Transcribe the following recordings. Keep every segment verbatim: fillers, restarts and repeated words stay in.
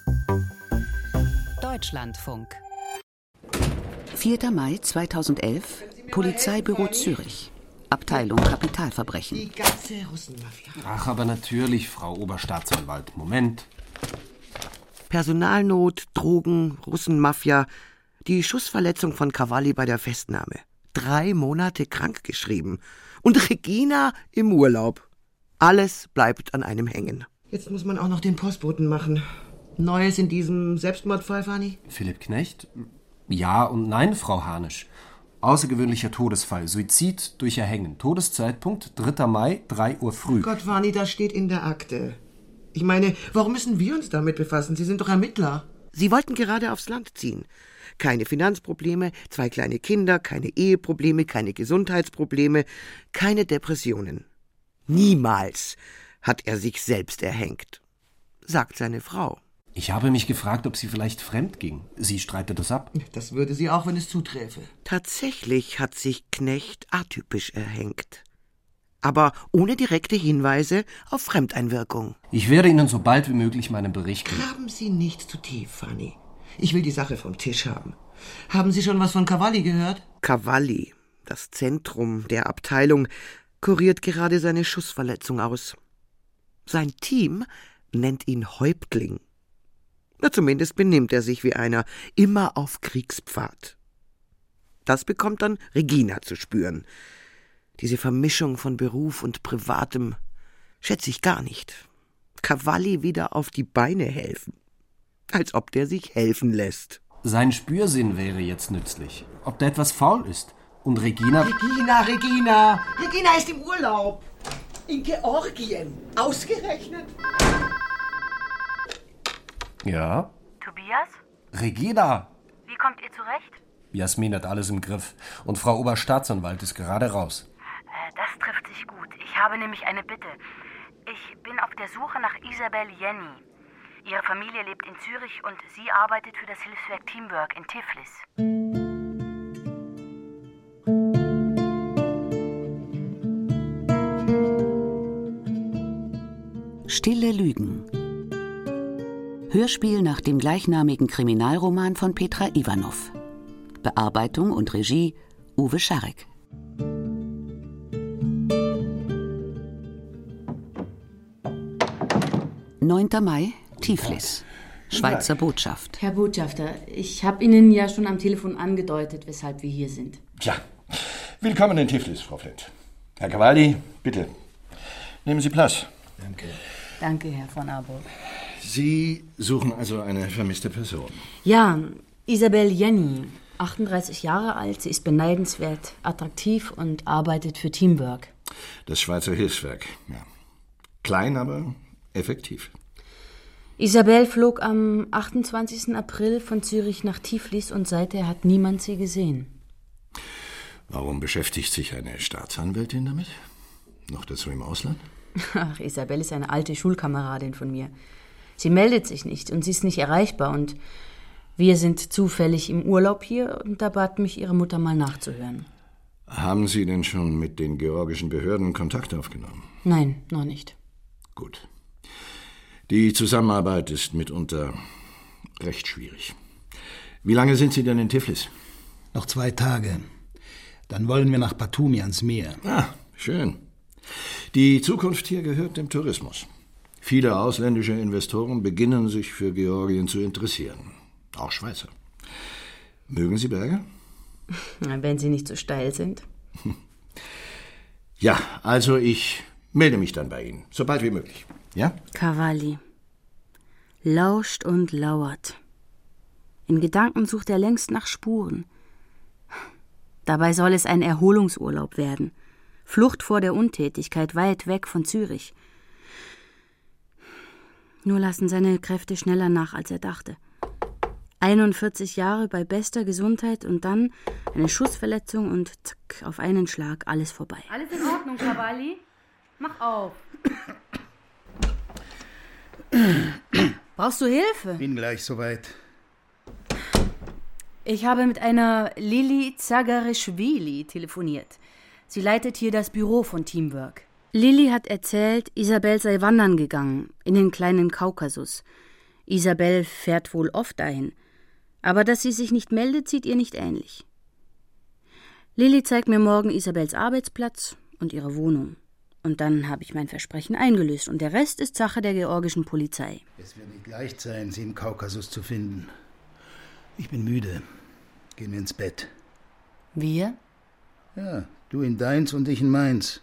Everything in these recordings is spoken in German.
Deutschlandfunk. vierter Mai zweitausendelf, Polizeibüro Zürich. Abteilung Kapitalverbrechen. Die ganze Russenmafia. Ach, aber natürlich, Frau Oberstaatsanwalt. Moment. Personalnot, Drogen, Russenmafia. Die Schussverletzung von Cavalli bei der Festnahme. Drei Monate krankgeschrieben. Und Regina im Urlaub. Alles bleibt an einem hängen. Jetzt muss man auch noch den Postboten machen. Neues in diesem Selbstmordfall, Fanny? Philipp Knecht? Ja und nein, Frau Hanisch. Außergewöhnlicher Todesfall. Suizid durch Erhängen. Todeszeitpunkt dritter Mai, drei Uhr früh. Gott, Fanny, das steht in der Akte. Ich meine, warum müssen wir uns damit befassen? Sie sind doch Ermittler. Sie wollten gerade aufs Land ziehen. Keine Finanzprobleme, zwei kleine Kinder, keine Eheprobleme, keine Gesundheitsprobleme, keine Depressionen. Niemals hat er sich selbst erhängt, sagt seine Frau. Ich habe mich gefragt, ob sie vielleicht fremd ging. Sie streitet das ab. Das würde sie auch, wenn es zuträfe. Tatsächlich hat sich Knecht atypisch erhängt. Aber ohne direkte Hinweise auf Fremdeinwirkung. Ich werde Ihnen so bald wie möglich meinen Bericht geben. Graben Sie nicht zu tief, Fanny. Ich will die Sache vom Tisch haben. Haben Sie schon was von Cavalli gehört? Cavalli, das Zentrum der Abteilung, kuriert gerade seine Schussverletzung aus. Sein Team nennt ihn Häuptling. Na, zumindest benimmt er sich wie einer, immer auf Kriegspfad. Das bekommt dann Regina zu spüren. Diese Vermischung von Beruf und Privatem schätze ich gar nicht. Cavalli wieder auf die Beine helfen. Als ob der sich helfen lässt. Sein Spürsinn wäre jetzt nützlich. Ob da etwas faul ist. Und Regina... Regina, Regina! Regina ist im Urlaub. In Georgien. Ausgerechnet. Ja? Tobias? Regina! Wie kommt ihr zurecht? Jasmin hat alles im Griff. Und Frau Oberstaatsanwalt ist gerade raus. Äh, das trifft sich gut. Ich habe nämlich eine Bitte. Ich bin auf der Suche nach Isabel Jenny. Ihre Familie lebt in Zürich und sie arbeitet für das Hilfswerk Teamwork in Tiflis. Stille Lügen. Hörspiel nach dem gleichnamigen Kriminalroman von Petra Ivanov. Bearbeitung und Regie Uwe Scharek. neunter Mai, Tiflis. Schweizer Botschaft. Herr Botschafter, ich habe Ihnen ja schon am Telefon angedeutet, weshalb wir hier sind. Tja, willkommen in Tiflis, Frau Flint. Herr Cavalli, bitte, nehmen Sie Platz. Danke. Danke, Herr von Arburg. Sie suchen also eine vermisste Person? Ja, Isabel Jenny, achtunddreißig Jahre alt. Sie ist beneidenswert, attraktiv und arbeitet für Teamwork. Das Schweizer Hilfswerk, ja. Klein, aber effektiv. Isabel flog am achtundzwanzigsten April von Zürich nach Tiflis und seither hat niemand sie gesehen. Warum beschäftigt sich eine Staatsanwältin damit? Noch dazu im Ausland? Ach, Isabel ist eine alte Schulkameradin von mir. Sie meldet sich nicht und sie ist nicht erreichbar und wir sind zufällig im Urlaub hier und da bat mich ihre Mutter mal nachzuhören. Haben Sie denn schon mit den georgischen Behörden Kontakt aufgenommen? Nein, noch nicht. Gut. Die Zusammenarbeit ist mitunter recht schwierig. Wie lange sind Sie denn in Tiflis? Noch zwei Tage. Dann wollen wir nach Batumi ans Meer. Ah, schön. Die Zukunft hier gehört dem Tourismus. Viele ausländische Investoren beginnen sich für Georgien zu interessieren. Auch Schweizer. Mögen Sie Berge? Wenn sie nicht so steil sind. Ja, also ich melde mich dann bei Ihnen, so bald wie möglich. Ja? Cavalli lauscht und lauert. In Gedanken sucht er längst nach Spuren. Dabei soll es ein Erholungsurlaub werden. Flucht vor der Untätigkeit, weit weg von Zürich. Nur lassen seine Kräfte schneller nach, als er dachte. einundvierzig Jahre bei bester Gesundheit und dann eine Schussverletzung und zack, auf einen Schlag alles vorbei. Alles in Ordnung, Cavalli? Mach auf. Brauchst du Hilfe? Bin gleich soweit. Ich habe mit einer Lili Zagarischvili telefoniert. Sie leitet hier das Büro von Teamwork. Lili hat erzählt, Isabel sei wandern gegangen, in den kleinen Kaukasus. Isabel fährt wohl oft dahin, aber dass sie sich nicht meldet, sieht ihr nicht ähnlich. Lilly zeigt mir morgen Isabels Arbeitsplatz und ihre Wohnung. Und dann habe ich mein Versprechen eingelöst und der Rest ist Sache der georgischen Polizei. Es wird nicht leicht sein, sie im Kaukasus zu finden. Ich bin müde. Gehen wir ins Bett. Wir? Ja, du in deins und ich in meins.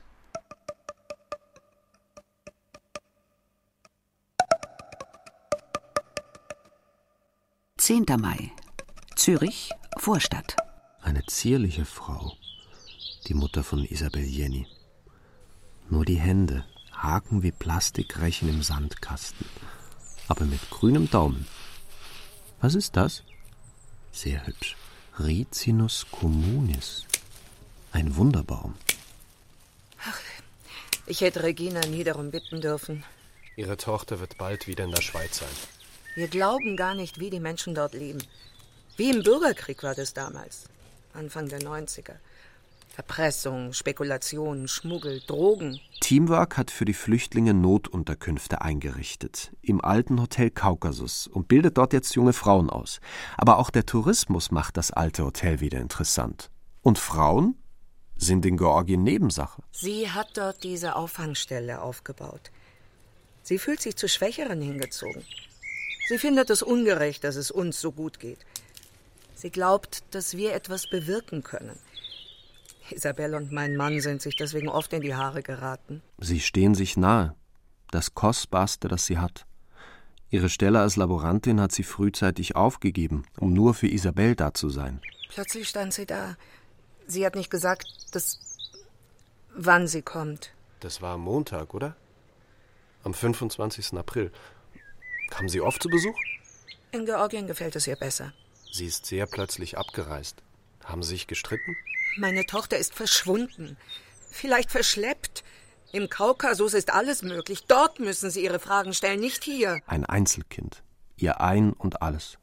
zehnter Mai. Zürich, Vorstadt. Eine zierliche Frau, die Mutter von Isabel Jenny. Nur die Hände, Haken wie Plastikrechen im Sandkasten, aber mit grünem Daumen. Was ist das? Sehr hübsch. Ricinus communis. Ein Wunderbaum. Ach, ich hätte Regina nie darum bitten dürfen. Ihre Tochter wird bald wieder in der Schweiz sein. Wir glauben gar nicht, wie die Menschen dort leben. Wie im Bürgerkrieg war das damals. Anfang der neunziger. Erpressung, Spekulation, Schmuggel, Drogen. Teamwork hat für die Flüchtlinge Notunterkünfte eingerichtet, im alten Hotel Kaukasus und bildet dort jetzt junge Frauen aus. Aber auch der Tourismus macht das alte Hotel wieder interessant. Und Frauen sind in Georgien Nebensache. Sie hat dort diese Auffangstelle aufgebaut. Sie fühlt sich zu Schwächeren hingezogen. Sie findet es ungerecht, dass es uns so gut geht. Sie glaubt, dass wir etwas bewirken können. Isabel und mein Mann sind sich deswegen oft in die Haare geraten. Sie stehen sich nahe. Das Kostbarste, das sie hat. Ihre Stelle als Laborantin hat sie frühzeitig aufgegeben, um nur für Isabel da zu sein. Plötzlich stand sie da. Sie hat nicht gesagt, dass... wann sie kommt. Das war am Montag, oder? Am fünfundzwanzigsten April. Kam sie oft zu Besuch? In Georgien gefällt es ihr besser. Sie ist sehr plötzlich abgereist. Haben Sie sich gestritten? Meine Tochter ist verschwunden. Vielleicht verschleppt. Im Kaukasus ist alles möglich. Dort müssen Sie Ihre Fragen stellen, nicht hier. Ein Einzelkind. Ihr Ein und Alles.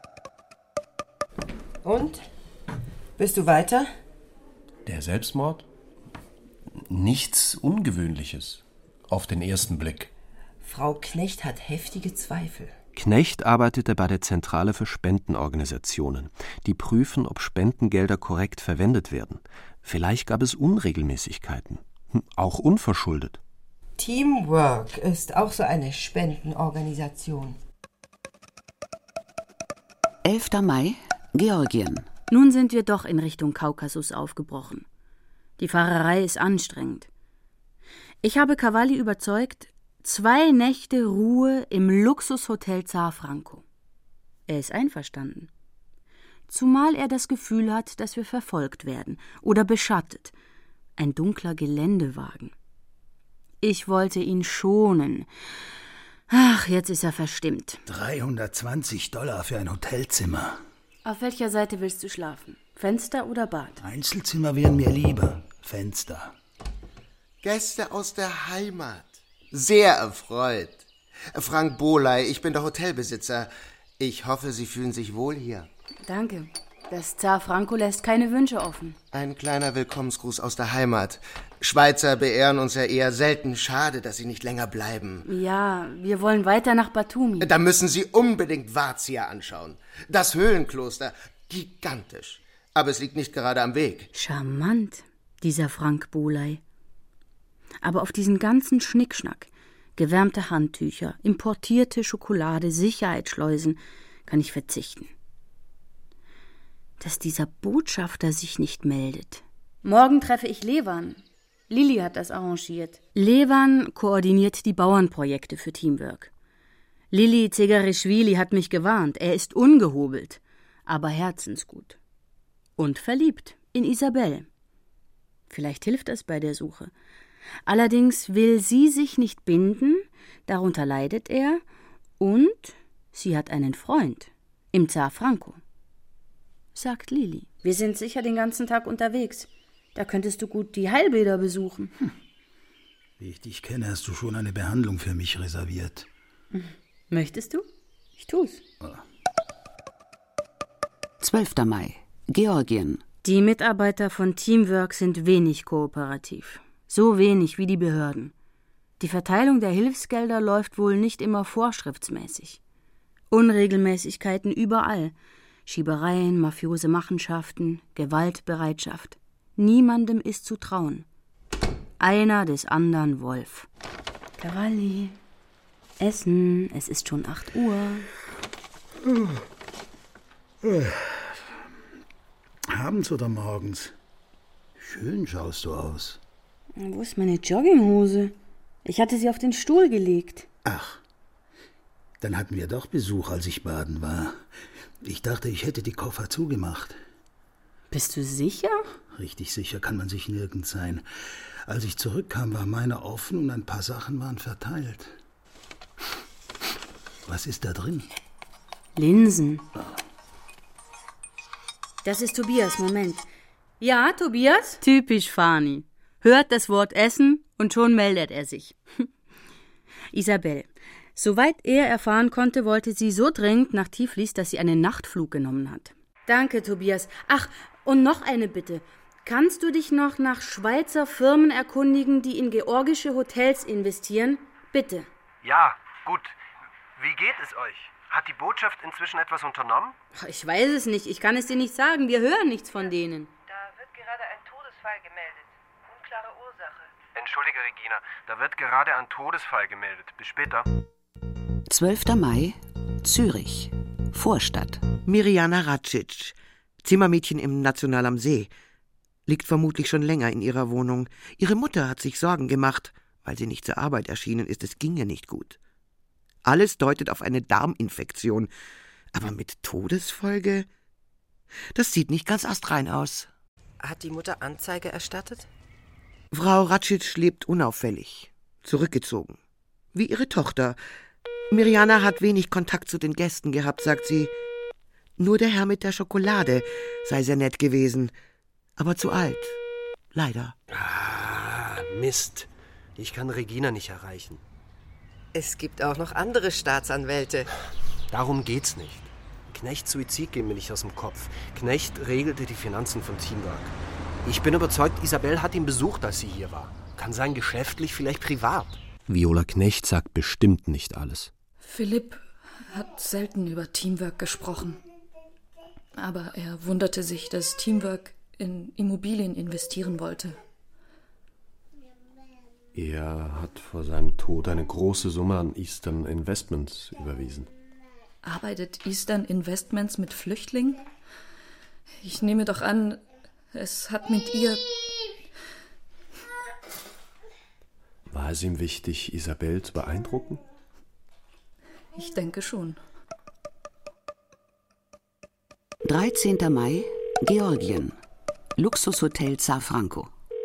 Und? Bist du weiter? Der Selbstmord? Nichts Ungewöhnliches. Auf den ersten Blick. Frau Knecht hat heftige Zweifel. Knecht arbeitete bei der Zentrale für Spendenorganisationen. Die prüfen, ob Spendengelder korrekt verwendet werden. Vielleicht gab es Unregelmäßigkeiten. Auch unverschuldet. Teamwork ist auch so eine Spendenorganisation. elfter Mai, Georgien. Nun sind wir doch in Richtung Kaukasus aufgebrochen. Die Fahrerei ist anstrengend. Ich habe Cavalli überzeugt, zwei Nächte Ruhe im Luxushotel Zar Franco. Er ist einverstanden. Zumal er das Gefühl hat, dass wir verfolgt werden oder beschattet. Ein dunkler Geländewagen. Ich wollte ihn schonen. Ach, jetzt ist er verstimmt. dreihundertzwanzig Dollar für ein Hotelzimmer. Auf welcher Seite willst du schlafen? Fenster oder Bad? Einzelzimmer wären mir lieber. Fenster. Gäste aus der Heimat. Sehr erfreut. Frank Boley, ich bin der Hotelbesitzer. Ich hoffe, Sie fühlen sich wohl hier. Danke. Das Zar Franco lässt keine Wünsche offen. Ein kleiner Willkommensgruß aus der Heimat. Schweizer beehren uns ja eher selten. Schade, dass Sie nicht länger bleiben. Ja, wir wollen weiter nach Batumi. Da müssen Sie unbedingt Vazia anschauen. Das Höhlenkloster. Gigantisch. Aber es liegt nicht gerade am Weg. Charmant, dieser Frank Boley. Aber auf diesen ganzen Schnickschnack, gewärmte Handtücher, importierte Schokolade, Sicherheitsschleusen, kann ich verzichten. Dass dieser Botschafter sich nicht meldet. Morgen treffe ich Levan. Lilly hat das arrangiert. Levan koordiniert die Bauernprojekte für Teamwork. Lilly Zegarischwili hat mich gewarnt. Er ist ungehobelt, aber herzensgut. Und verliebt in Isabel. Vielleicht hilft das bei der Suche. Allerdings will sie sich nicht binden, darunter leidet er, und sie hat einen Freund im Zar Franco. Sagt Lilly. Wir sind sicher den ganzen Tag unterwegs. Da könntest du gut die Heilbäder besuchen. Hm. Wie ich dich kenne, hast du schon eine Behandlung für mich reserviert. Möchtest du? Ich tu's. zwölfter Mai, Georgien. Die Mitarbeiter von Teamwork sind wenig kooperativ. So wenig wie die Behörden. Die Verteilung der Hilfsgelder läuft wohl nicht immer vorschriftsmäßig. Unregelmäßigkeiten überall. Schiebereien, mafiose Machenschaften, Gewaltbereitschaft. Niemandem ist zu trauen. Einer des anderen Wolf. Cavalli, Essen, es ist schon acht Uhr. Abends oder morgens? Schön schaust du aus. Wo ist meine Jogginghose? Ich hatte sie auf den Stuhl gelegt. Ach, dann hatten wir doch Besuch, als ich baden war. Ich dachte, ich hätte die Koffer zugemacht. Bist du sicher? Richtig sicher kann man sich nirgends sein. Als ich zurückkam, war meine offen und ein paar Sachen waren verteilt. Was ist da drin? Linsen. Das ist Tobias, Moment. Ja, Tobias? Typisch Fani. Hört das Wort Essen und schon meldet er sich. Isabel. Soweit er erfahren konnte, wollte sie so dringend nach Tiflis, dass sie einen Nachtflug genommen hat. Danke, Tobias. Ach, und noch eine Bitte. Kannst du dich noch nach Schweizer Firmen erkundigen, die in georgische Hotels investieren? Bitte. Ja, gut. Wie geht es euch? Hat die Botschaft inzwischen etwas unternommen? Ich weiß es nicht. Ich kann es dir nicht sagen. Wir hören nichts von denen. Da wird gerade ein Todesfall gemeldet. Unklare Ursache. Entschuldige, Regina. Da wird gerade ein Todesfall gemeldet. Bis später. zwölfter Mai, Zürich, Vorstadt. Mirjana Racic, Zimmermädchen im National am See. Liegt vermutlich schon länger in ihrer Wohnung. Ihre Mutter hat sich Sorgen gemacht, weil sie nicht zur Arbeit erschienen ist. Es ging ihr nicht gut. Alles deutet auf eine Darminfektion. Aber mit Todesfolge? Das sieht nicht ganz astrein aus. Hat die Mutter Anzeige erstattet? Frau Racic lebt unauffällig, zurückgezogen. Wie ihre Tochter. Mirjana hat wenig Kontakt zu den Gästen gehabt, sagt sie. Nur der Herr mit der Schokolade sei sehr nett gewesen. Aber zu alt. Leider. Ah, Mist. Ich kann Regina nicht erreichen. Es gibt auch noch andere Staatsanwälte. Darum geht's nicht. Knechts Suizid geht mir nicht aus dem Kopf. Knecht regelte die Finanzen von Teamwork. Ich bin überzeugt, Isabel hat ihn besucht, als sie hier war. Kann sein geschäftlich, vielleicht privat. Viola Knecht sagt bestimmt nicht alles. Philipp hat selten über Teamwork gesprochen. Aber er wunderte sich, dass Teamwork in Immobilien investieren wollte. Er hat vor seinem Tod eine große Summe an Eastern Investments überwiesen. Arbeitet Eastern Investments mit Flüchtlingen? Ich nehme doch an, es hat mit ihr... War es ihm wichtig, Isabel zu beeindrucken? Ich denke schon. dreizehnter Mai, Georgien. Luxushotel Zar Franco.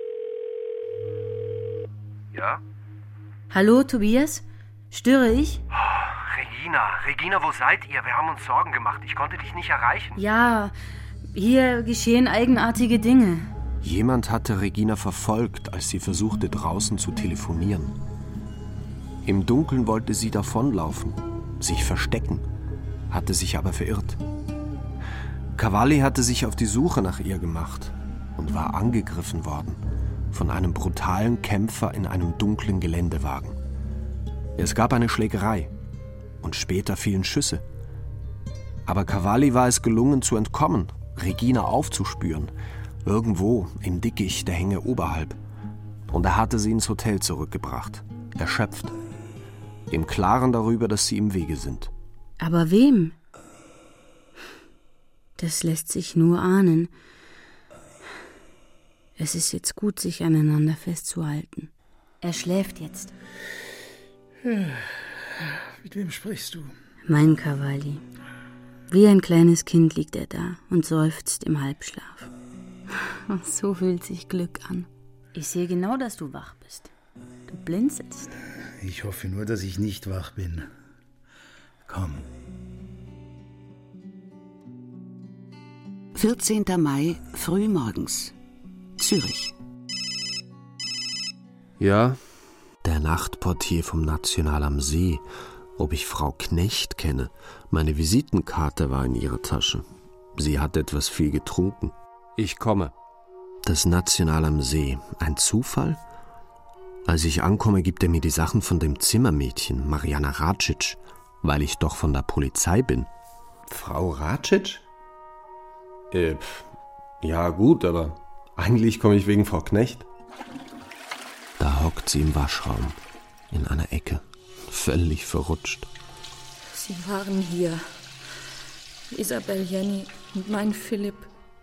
Ja? Hallo, Tobias? Störe ich? Oh, Regina, Regina, wo seid ihr? Wir haben uns Sorgen gemacht. Ich konnte dich nicht erreichen. Ja, hier geschehen eigenartige Dinge. Jemand hatte Regina verfolgt, als sie versuchte, draußen zu telefonieren. Im Dunkeln wollte sie davonlaufen, sich verstecken, hatte sich aber verirrt. Cavalli hatte sich auf die Suche nach ihr gemacht und war angegriffen worden von einem brutalen Kämpfer in einem dunklen Geländewagen. Es gab eine Schlägerei und später fielen Schüsse. Aber Cavalli war es gelungen zu entkommen, Regina aufzuspüren, irgendwo im Dickicht der Hänge oberhalb. Und er hatte sie ins Hotel zurückgebracht, erschöpft, im Klaren darüber, dass sie im Wege sind. Aber wem? Das lässt sich nur ahnen. Es ist jetzt gut, sich aneinander festzuhalten. Er schläft jetzt. Mit wem sprichst du? Mein Cavalli. Wie ein kleines Kind liegt er da und seufzt im Halbschlaf. So fühlt sich Glück an. Ich sehe genau, dass du wach bist. Du blinzelst. Ich hoffe nur, dass ich nicht wach bin. Komm. vierzehnter Mai, frühmorgens. Zürich. Ja? Der Nachtportier vom National am See. Ob ich Frau Knecht kenne. Meine Visitenkarte war in ihrer Tasche. Sie hat etwas viel getrunken. Ich komme. Das National am See. Ein Zufall? Als ich ankomme, gibt er mir die Sachen von dem Zimmermädchen, Mirjana Racic. weil ich doch von der Polizei bin. Frau Racic? Äh, pf, ja gut, aber eigentlich komme ich wegen Frau Knecht. Da hockt sie im Waschraum, in einer Ecke, völlig verrutscht. Sie waren hier. Isabel Jenny und mein Philipp.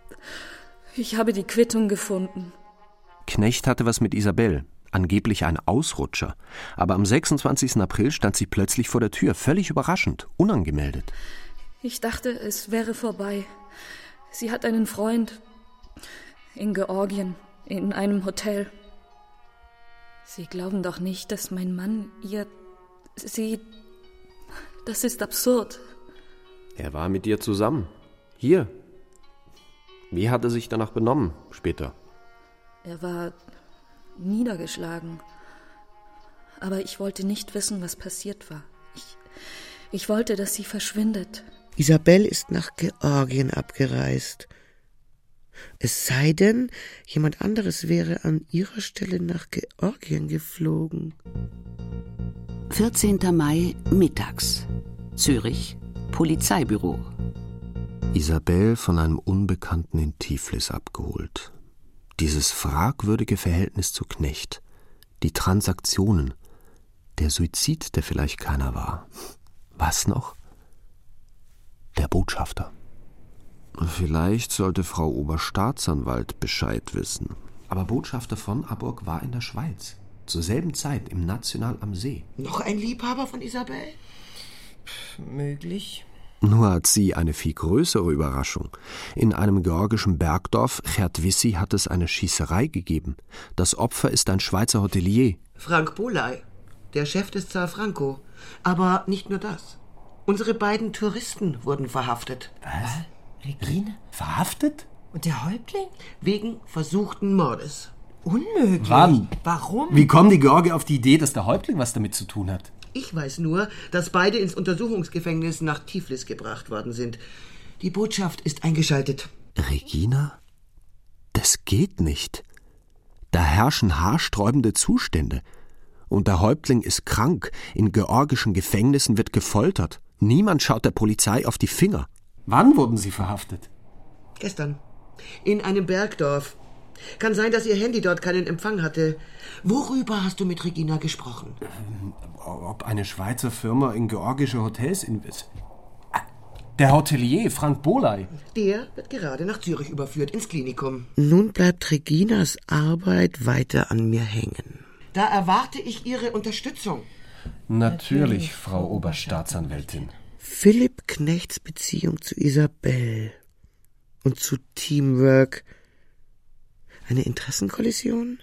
Ich habe die Quittung gefunden. Knecht hatte was mit Isabel, angeblich ein Ausrutscher. Aber am sechsundzwanzigsten April stand sie plötzlich vor der Tür, völlig überraschend, unangemeldet. Ich dachte, es wäre vorbei. Sie hat einen Freund in Georgien, in einem Hotel. Sie glauben doch nicht, dass mein Mann ihr... Sie... Das ist absurd. Er war mit ihr zusammen. Hier. Wie hat er sich danach benommen, später? Er war niedergeschlagen. Aber ich wollte nicht wissen, was passiert war. Ich, ich wollte, dass sie verschwindet. Isabel ist nach Georgien abgereist. Es sei denn, jemand anderes wäre an ihrer Stelle nach Georgien geflogen. vierzehnten Mai, mittags. Zürich, Polizeibüro. Isabel von einem Unbekannten in Tiflis abgeholt. Dieses fragwürdige Verhältnis zu Knecht, die Transaktionen, der Suizid, der vielleicht keiner war. Was noch? Der Botschafter. Vielleicht sollte Frau Oberstaatsanwalt Bescheid wissen. Aber Botschafter von Aburg war in der Schweiz. Zur selben Zeit im National am See. Noch ein Liebhaber von Isabel? Möglich. Nur hat sie eine viel größere Überraschung. In einem georgischen Bergdorf, Chertwissi, hat es eine Schießerei gegeben. Das Opfer ist ein Schweizer Hotelier. Frank Boley, der Chef des Zar Franco. Aber nicht nur das. Unsere beiden Touristen wurden verhaftet. Was? Regine? Verhaftet? Und der Häuptling? Wegen versuchten Mordes. Unmöglich. Wann? Warum? Wie kommen die Georgier auf die Idee, dass der Häuptling was damit zu tun hat? Ich weiß nur, dass beide ins Untersuchungsgefängnis nach Tiflis gebracht worden sind. Die Botschaft ist eingeschaltet. Regina? Das geht nicht. Da herrschen haarsträubende Zustände. Und der Häuptling ist krank. In georgischen Gefängnissen wird gefoltert. Niemand schaut der Polizei auf die Finger. Wann wurden Sie verhaftet? Gestern. In einem Bergdorf. Kann sein, dass Ihr Handy dort keinen Empfang hatte. Worüber hast du mit Regina gesprochen? Ähm, ob eine Schweizer Firma in georgische Hotels investiert. Der Hotelier, Frank Boley. Der wird gerade nach Zürich überführt, ins Klinikum. Nun bleibt Reginas Arbeit weiter an mir hängen. Da erwarte ich Ihre Unterstützung. Natürlich, Frau Oberstaatsanwältin. Philipp Knechts Beziehung zu Isabel und zu Teamwork. Eine Interessenkollision?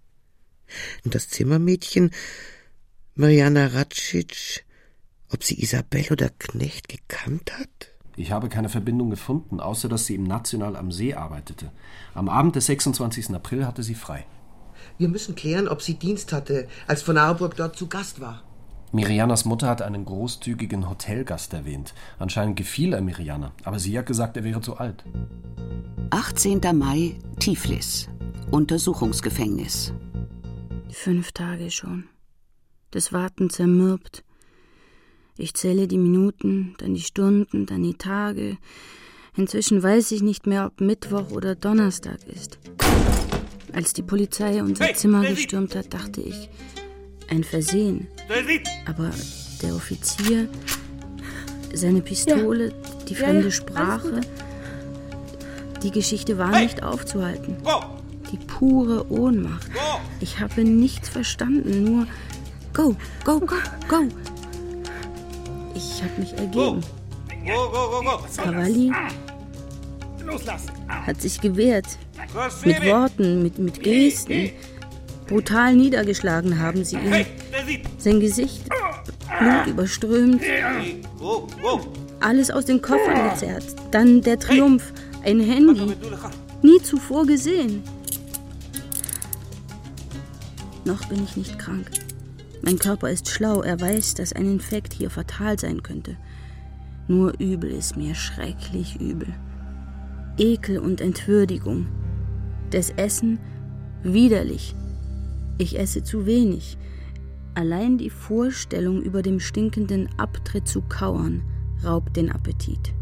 Und das Zimmermädchen, Mariana Racic, ob sie Isabel oder Knecht gekannt hat? Ich habe keine Verbindung gefunden, außer dass sie im National am See arbeitete. Am Abend des sechsundzwanzigsten April hatte sie frei. Wir müssen klären, ob sie Dienst hatte, als von Aarburg dort zu Gast war. Mirianas Mutter hat einen großzügigen Hotelgast erwähnt. Anscheinend gefiel er Miriana, aber sie hat gesagt, er wäre zu alt. achtzehnten Mai, Tiflis, Untersuchungsgefängnis. Fünf Tage schon. Das Warten zermürbt. Ich zähle die Minuten, dann die Stunden, dann die Tage. Inzwischen weiß ich nicht mehr, ob Mittwoch oder Donnerstag ist. Als die Polizei unser hey, Zimmer gestürmt hat, dachte ich, ein Versehen. Aber der Offizier, seine Pistole, ja. die fremde ja, ja. Sprache, die Geschichte war hey. nicht aufzuhalten. Go. Die pure Ohnmacht. Go. Ich habe nichts verstanden, nur go, go, go, go. Ich habe mich ergeben. Go, go, go, go. Cavalli hat sich gewehrt. Mit Worten, mit, mit Gesten. Brutal niedergeschlagen haben sie ihn. Sein Gesicht blutüberströmt. Alles aus den Koffern gezerrt. Dann der Triumph. Ein Handy. Nie zuvor gesehen. Noch bin ich nicht krank. Mein Körper ist schlau. Er weiß, dass ein Infekt hier fatal sein könnte. Nur übel ist mir, schrecklich übel. Ekel und Entwürdigung. Das Essen widerlich. Ich esse zu wenig. Allein die Vorstellung, über dem stinkenden Abtritt zu kauern, raubt den Appetit.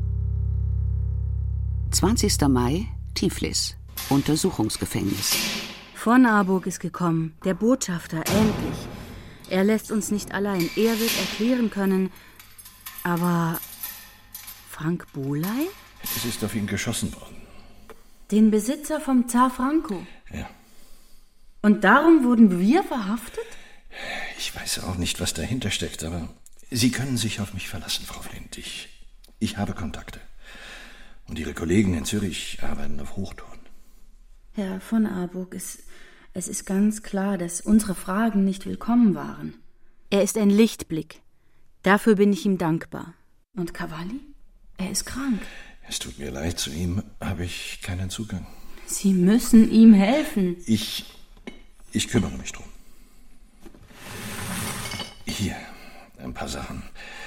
zwanzigster Mai, Tiflis, Untersuchungsgefängnis. Von Arburg ist gekommen, der Botschafter, endlich. Er lässt uns nicht allein. Er wird erklären können. Aber Frank Boley? Es ist auf ihn geschossen worden. Den Besitzer vom Zar Franco? Ja. Und darum wurden wir verhaftet? Ich weiß auch nicht, was dahinter steckt, aber Sie können sich auf mich verlassen, Frau Flint. Ich, ich habe Kontakte. Und Ihre Kollegen in Zürich arbeiten auf Hochtouren. Herr von Arburg, es, es ist ganz klar, dass unsere Fragen nicht willkommen waren. Er ist ein Lichtblick. Dafür bin ich ihm dankbar. Und Cavalli? Er ist krank. Es tut mir leid, zu ihm habe ich keinen Zugang. Sie müssen ihm helfen. Ich, ich kümmere mich drum. Hier, ein paar Sachen.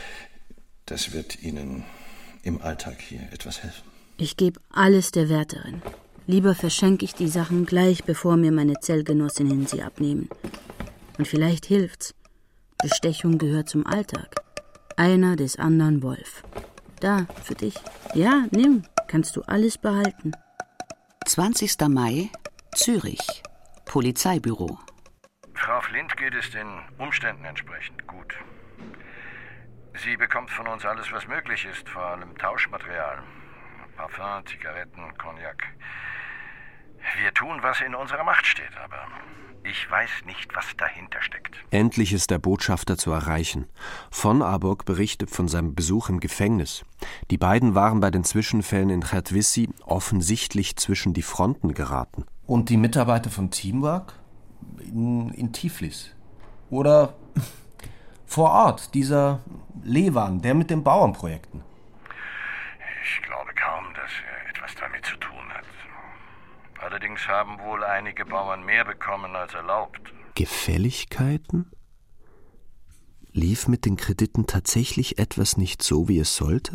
Das wird Ihnen im Alltag hier etwas helfen. Ich gebe alles der Wärterin. Lieber verschenke ich die Sachen gleich, bevor mir meine Zellgenossinnen sie abnehmen. Und vielleicht hilft's. Bestechung gehört zum Alltag. Einer des anderen Wolf. Da, für dich. Ja, nimm. Kannst du alles behalten. zwanzigster Mai, Zürich, Polizeibüro. Frau Flint geht es den Umständen entsprechend gut. Sie bekommt von uns alles, was möglich ist, vor allem Tauschmaterial. Parfum, Zigaretten, Cognac. Wir tun, was in unserer Macht steht, aber ich weiß nicht, was dahinter steckt. Endlich ist der Botschafter zu erreichen. Von Arburg berichtet von seinem Besuch im Gefängnis. Die beiden waren bei den Zwischenfällen in Chertwissi offensichtlich zwischen die Fronten geraten. Und die Mitarbeiter von Teamwork? In, in Tiflis. Oder vor Ort, dieser Lewan, der mit den Bauernprojekten. Ich glaube kaum, dass er etwas damit zu tun hat. Allerdings haben wohl einige Bauern mehr bekommen als erlaubt. Gefälligkeiten? Lief mit den Krediten tatsächlich etwas nicht so, wie es sollte?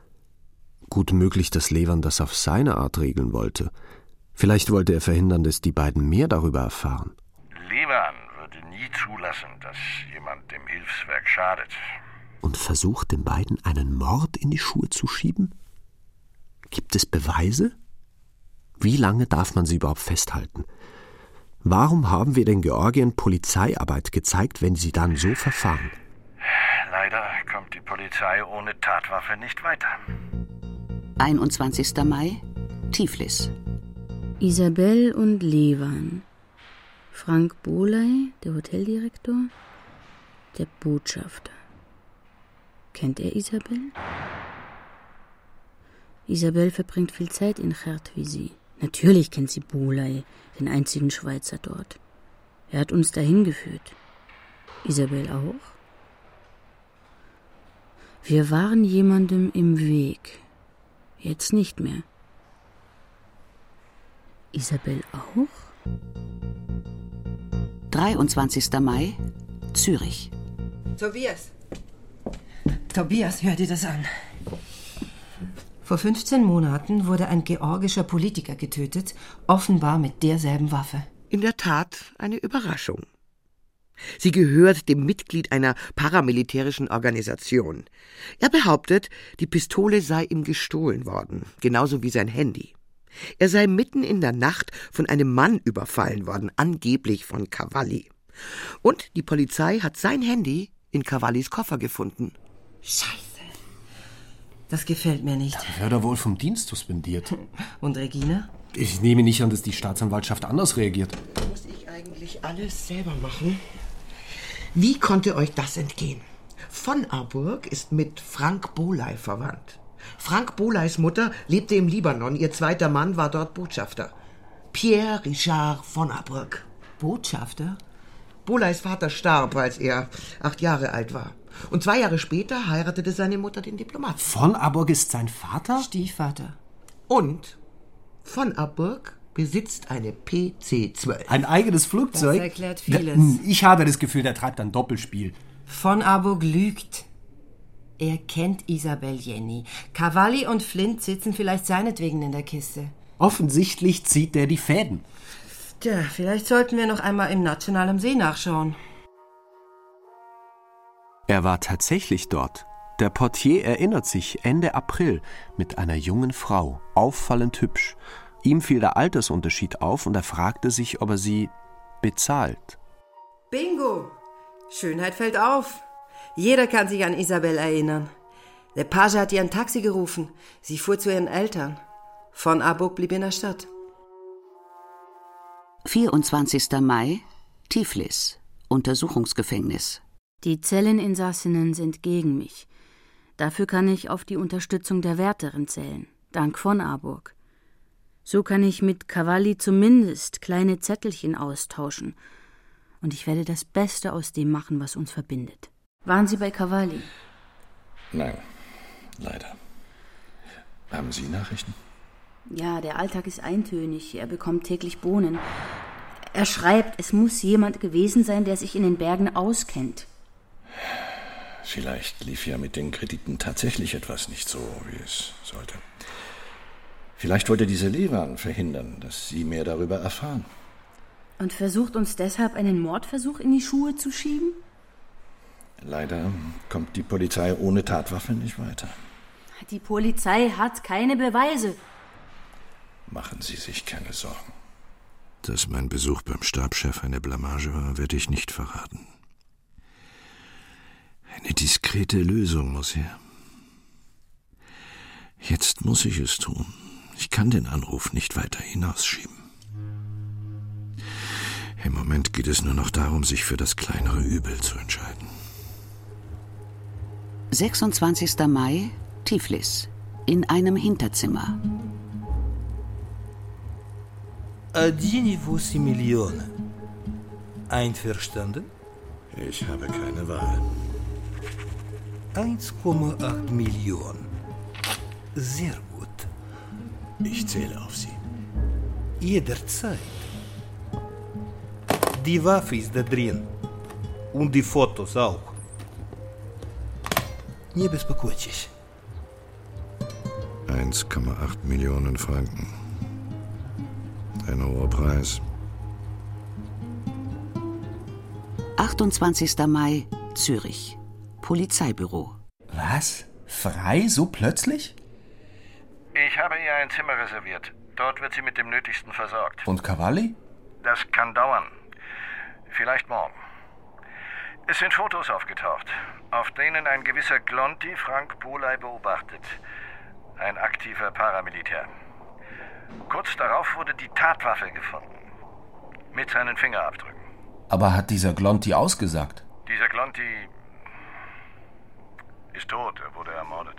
Gut möglich, dass Lewan das auf seine Art regeln wollte. Vielleicht wollte er verhindern, dass die beiden mehr darüber erfahren. Lewan würde nie zulassen, dass jemand dem Hilfswerk schadet. Und versucht den beiden einen Mord in die Schuhe zu schieben? Gibt es Beweise? Wie lange darf man sie überhaupt festhalten? Warum haben wir den Georgiern Polizeiarbeit gezeigt, wenn sie dann so verfahren? Leider kommt die Polizei ohne Tatwaffe nicht weiter. einundzwanzigster Mai, Tiflis. Isabel und Lewan. Frank Boley, der Hoteldirektor. Der Botschafter. Kennt er Isabel? Isabel verbringt viel Zeit in Chertwissi. Natürlich kennt sie Boley, den einzigen Schweizer dort. Er hat uns dahin geführt. Isabel auch? Wir waren jemandem im Weg. Jetzt nicht mehr. Isabel auch? dreiundzwanzigster Mai, Zürich. Tobias. Tobias, hör dir das an. Vor fünfzehn Monaten wurde ein georgischer Politiker getötet, offenbar mit derselben Waffe. In der Tat eine Überraschung. Sie gehört dem Mitglied einer paramilitärischen Organisation. Er behauptet, die Pistole sei ihm gestohlen worden, genauso wie sein Handy. Er sei mitten in der Nacht von einem Mann überfallen worden, angeblich von Cavalli. Und die Polizei hat sein Handy in Cavallis Koffer gefunden. Scheiße. Das gefällt mir nicht. Dann wird er wohl vom Dienst suspendiert. Und Regina? Ich nehme nicht an, dass die Staatsanwaltschaft anders reagiert. Muss ich eigentlich alles selber machen? Wie konnte euch das entgehen? Von Arburg ist mit Frank Boley verwandt. Frank Boleys Mutter lebte im Libanon, ihr zweiter Mann war dort Botschafter. Pierre Richard von Arburg. Botschafter? Boleys Vater starb, als er acht Jahre alt war. Und zwei Jahre später heiratete seine Mutter den Diplomaten. Von Arburg ist sein Vater? Stiefvater. Und von Arburg besitzt eine P C zwölf. Ein eigenes Flugzeug? Das erklärt vieles. Ich habe das Gefühl, der treibt ein Doppelspiel. Von Arburg lügt. Er kennt Isabel Jenny. Cavalli und Flint sitzen vielleicht seinetwegen in der Kiste. Offensichtlich zieht der die Fäden. Tja, vielleicht sollten wir noch einmal im Nationalen See nachschauen. Er war tatsächlich dort. Der Portier erinnert sich, Ende April mit einer jungen Frau, auffallend hübsch. Ihm fiel der Altersunterschied auf und er fragte sich, ob er sie bezahlt. Bingo! Schönheit fällt auf. Jeder kann sich an Isabel erinnern. Der Page hat ihr ein Taxi gerufen. Sie fuhr zu ihren Eltern. Von Arburg blieb in der Stadt. vierundzwanzigster Mai, Tiflis, Untersuchungsgefängnis. Die Zelleninsassinnen sind gegen mich. Dafür kann ich auf die Unterstützung der Wärterin zählen, dank von Arburg. So kann ich mit Cavalli zumindest kleine Zettelchen austauschen. Und ich werde das Beste aus dem machen, was uns verbindet. Waren Sie bei Cavalli? Nein, leider. Haben Sie Nachrichten? Ja, der Alltag ist eintönig. Er bekommt täglich Bohnen. Er schreibt, es muss jemand gewesen sein, der sich in den Bergen auskennt. Vielleicht lief ja mit den Krediten tatsächlich etwas nicht so, wie es sollte. Vielleicht wollte diese Levan verhindern, dass Sie mehr darüber erfahren. Und versucht uns deshalb einen Mordversuch in die Schuhe zu schieben? Leider kommt die Polizei ohne Tatwaffe nicht weiter. Die Polizei hat keine Beweise. Machen Sie sich keine Sorgen. Dass mein Besuch beim Stabschef eine Blamage war, werde ich nicht verraten. Eine diskrete Lösung muss her. Jetzt muss ich es tun. Ich kann den Anruf nicht weiter hinausschieben. Im Moment geht es nur noch darum, sich für das kleinere Übel zu entscheiden. sechsundzwanzigster Mai, Tiflis, in einem Hinterzimmer. Один и восемь Millionen. Einverstanden? Ich habe keine Wahl. eins Komma acht Millionen. Sehr gut. Ich zähle auf Sie. Jederzeit. Die Waffe ist da drin. Und die Fotos auch. Не беспокойтесь. eins Komma acht Millionen Franken. Ein hoher Preis. achtundzwanzigster Mai, Zürich, Polizeibüro. Was? Frei? So plötzlich? Ich habe ihr ein Zimmer reserviert. Dort wird sie mit dem Nötigsten versorgt. Und Cavalli? Das kann dauern. Vielleicht morgen. Es sind Fotos aufgetaucht, auf denen ein gewisser Glonti Frank Boley beobachtet. Ein aktiver Paramilitär. Kurz darauf wurde die Tatwaffe gefunden. Mit seinen Fingerabdrücken. Aber hat dieser Glonti ausgesagt? Dieser Glonti ist tot. Er wurde ermordet.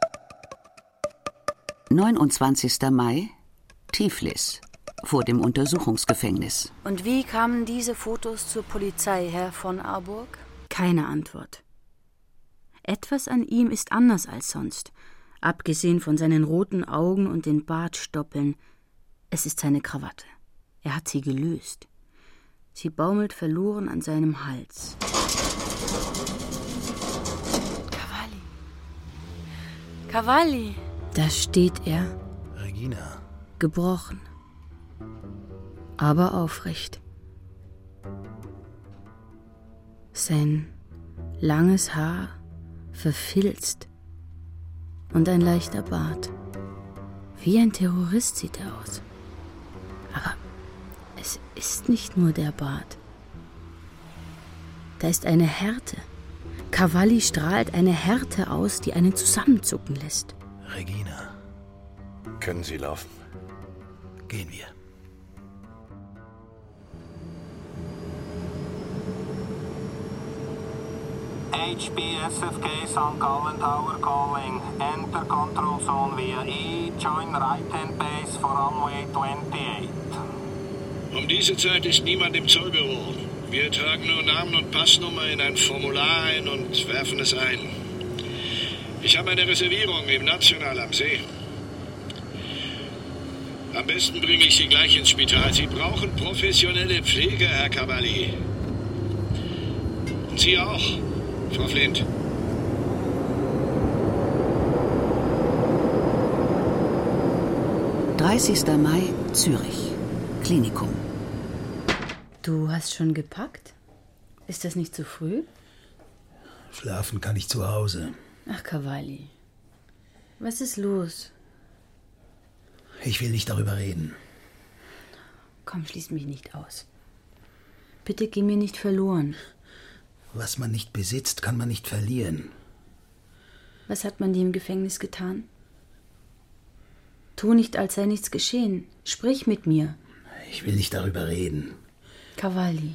neunundzwanzigster Mai, Tiflis, vor dem Untersuchungsgefängnis. Und wie kamen diese Fotos zur Polizei, Herr von Arburg? Keine Antwort. Etwas an ihm ist anders als sonst. Abgesehen von seinen roten Augen und den Bartstoppeln. Es ist seine Krawatte. Er hat sie gelöst. Sie baumelt verloren an seinem Hals. Cavalli. Cavalli. Da steht er. Regina. Gebrochen. Aber aufrecht. Sein langes Haar verfilzt. Und ein leichter Bart. Wie ein Terrorist sieht er aus. Aber es ist nicht nur der Bart. Da ist eine Härte. Cavalli strahlt eine Härte aus, die einen zusammenzucken lässt. Regina. Können Sie laufen? Gehen wir. H B S F K Sankt Gallen Tower calling. Enter control zone via E. Join right-hand base for runway twenty-eight. Um diese Zeit ist niemand im Zollbüro. Wir tragen nur Namen und Passnummer in ein Formular ein und werfen es ein. Ich habe eine Reservierung im National am See. Am besten bringe ich Sie gleich ins Spital. Sie brauchen professionelle Pflege, Herr Cavalli. Und Sie auch, Frau Flint. dreißigster Mai, Zürich, Klinikum. Du hast schon gepackt? Ist das nicht zu früh? Schlafen kann ich zu Hause. Ach, Cavalli. Was ist los? Ich will nicht darüber reden. Komm, schließ mich nicht aus. Bitte geh mir nicht verloren. Was man nicht besitzt, kann man nicht verlieren. Was hat man dir im Gefängnis getan? Tu nicht, als sei nichts geschehen. Sprich mit mir. Ich will nicht darüber reden. Cavalli.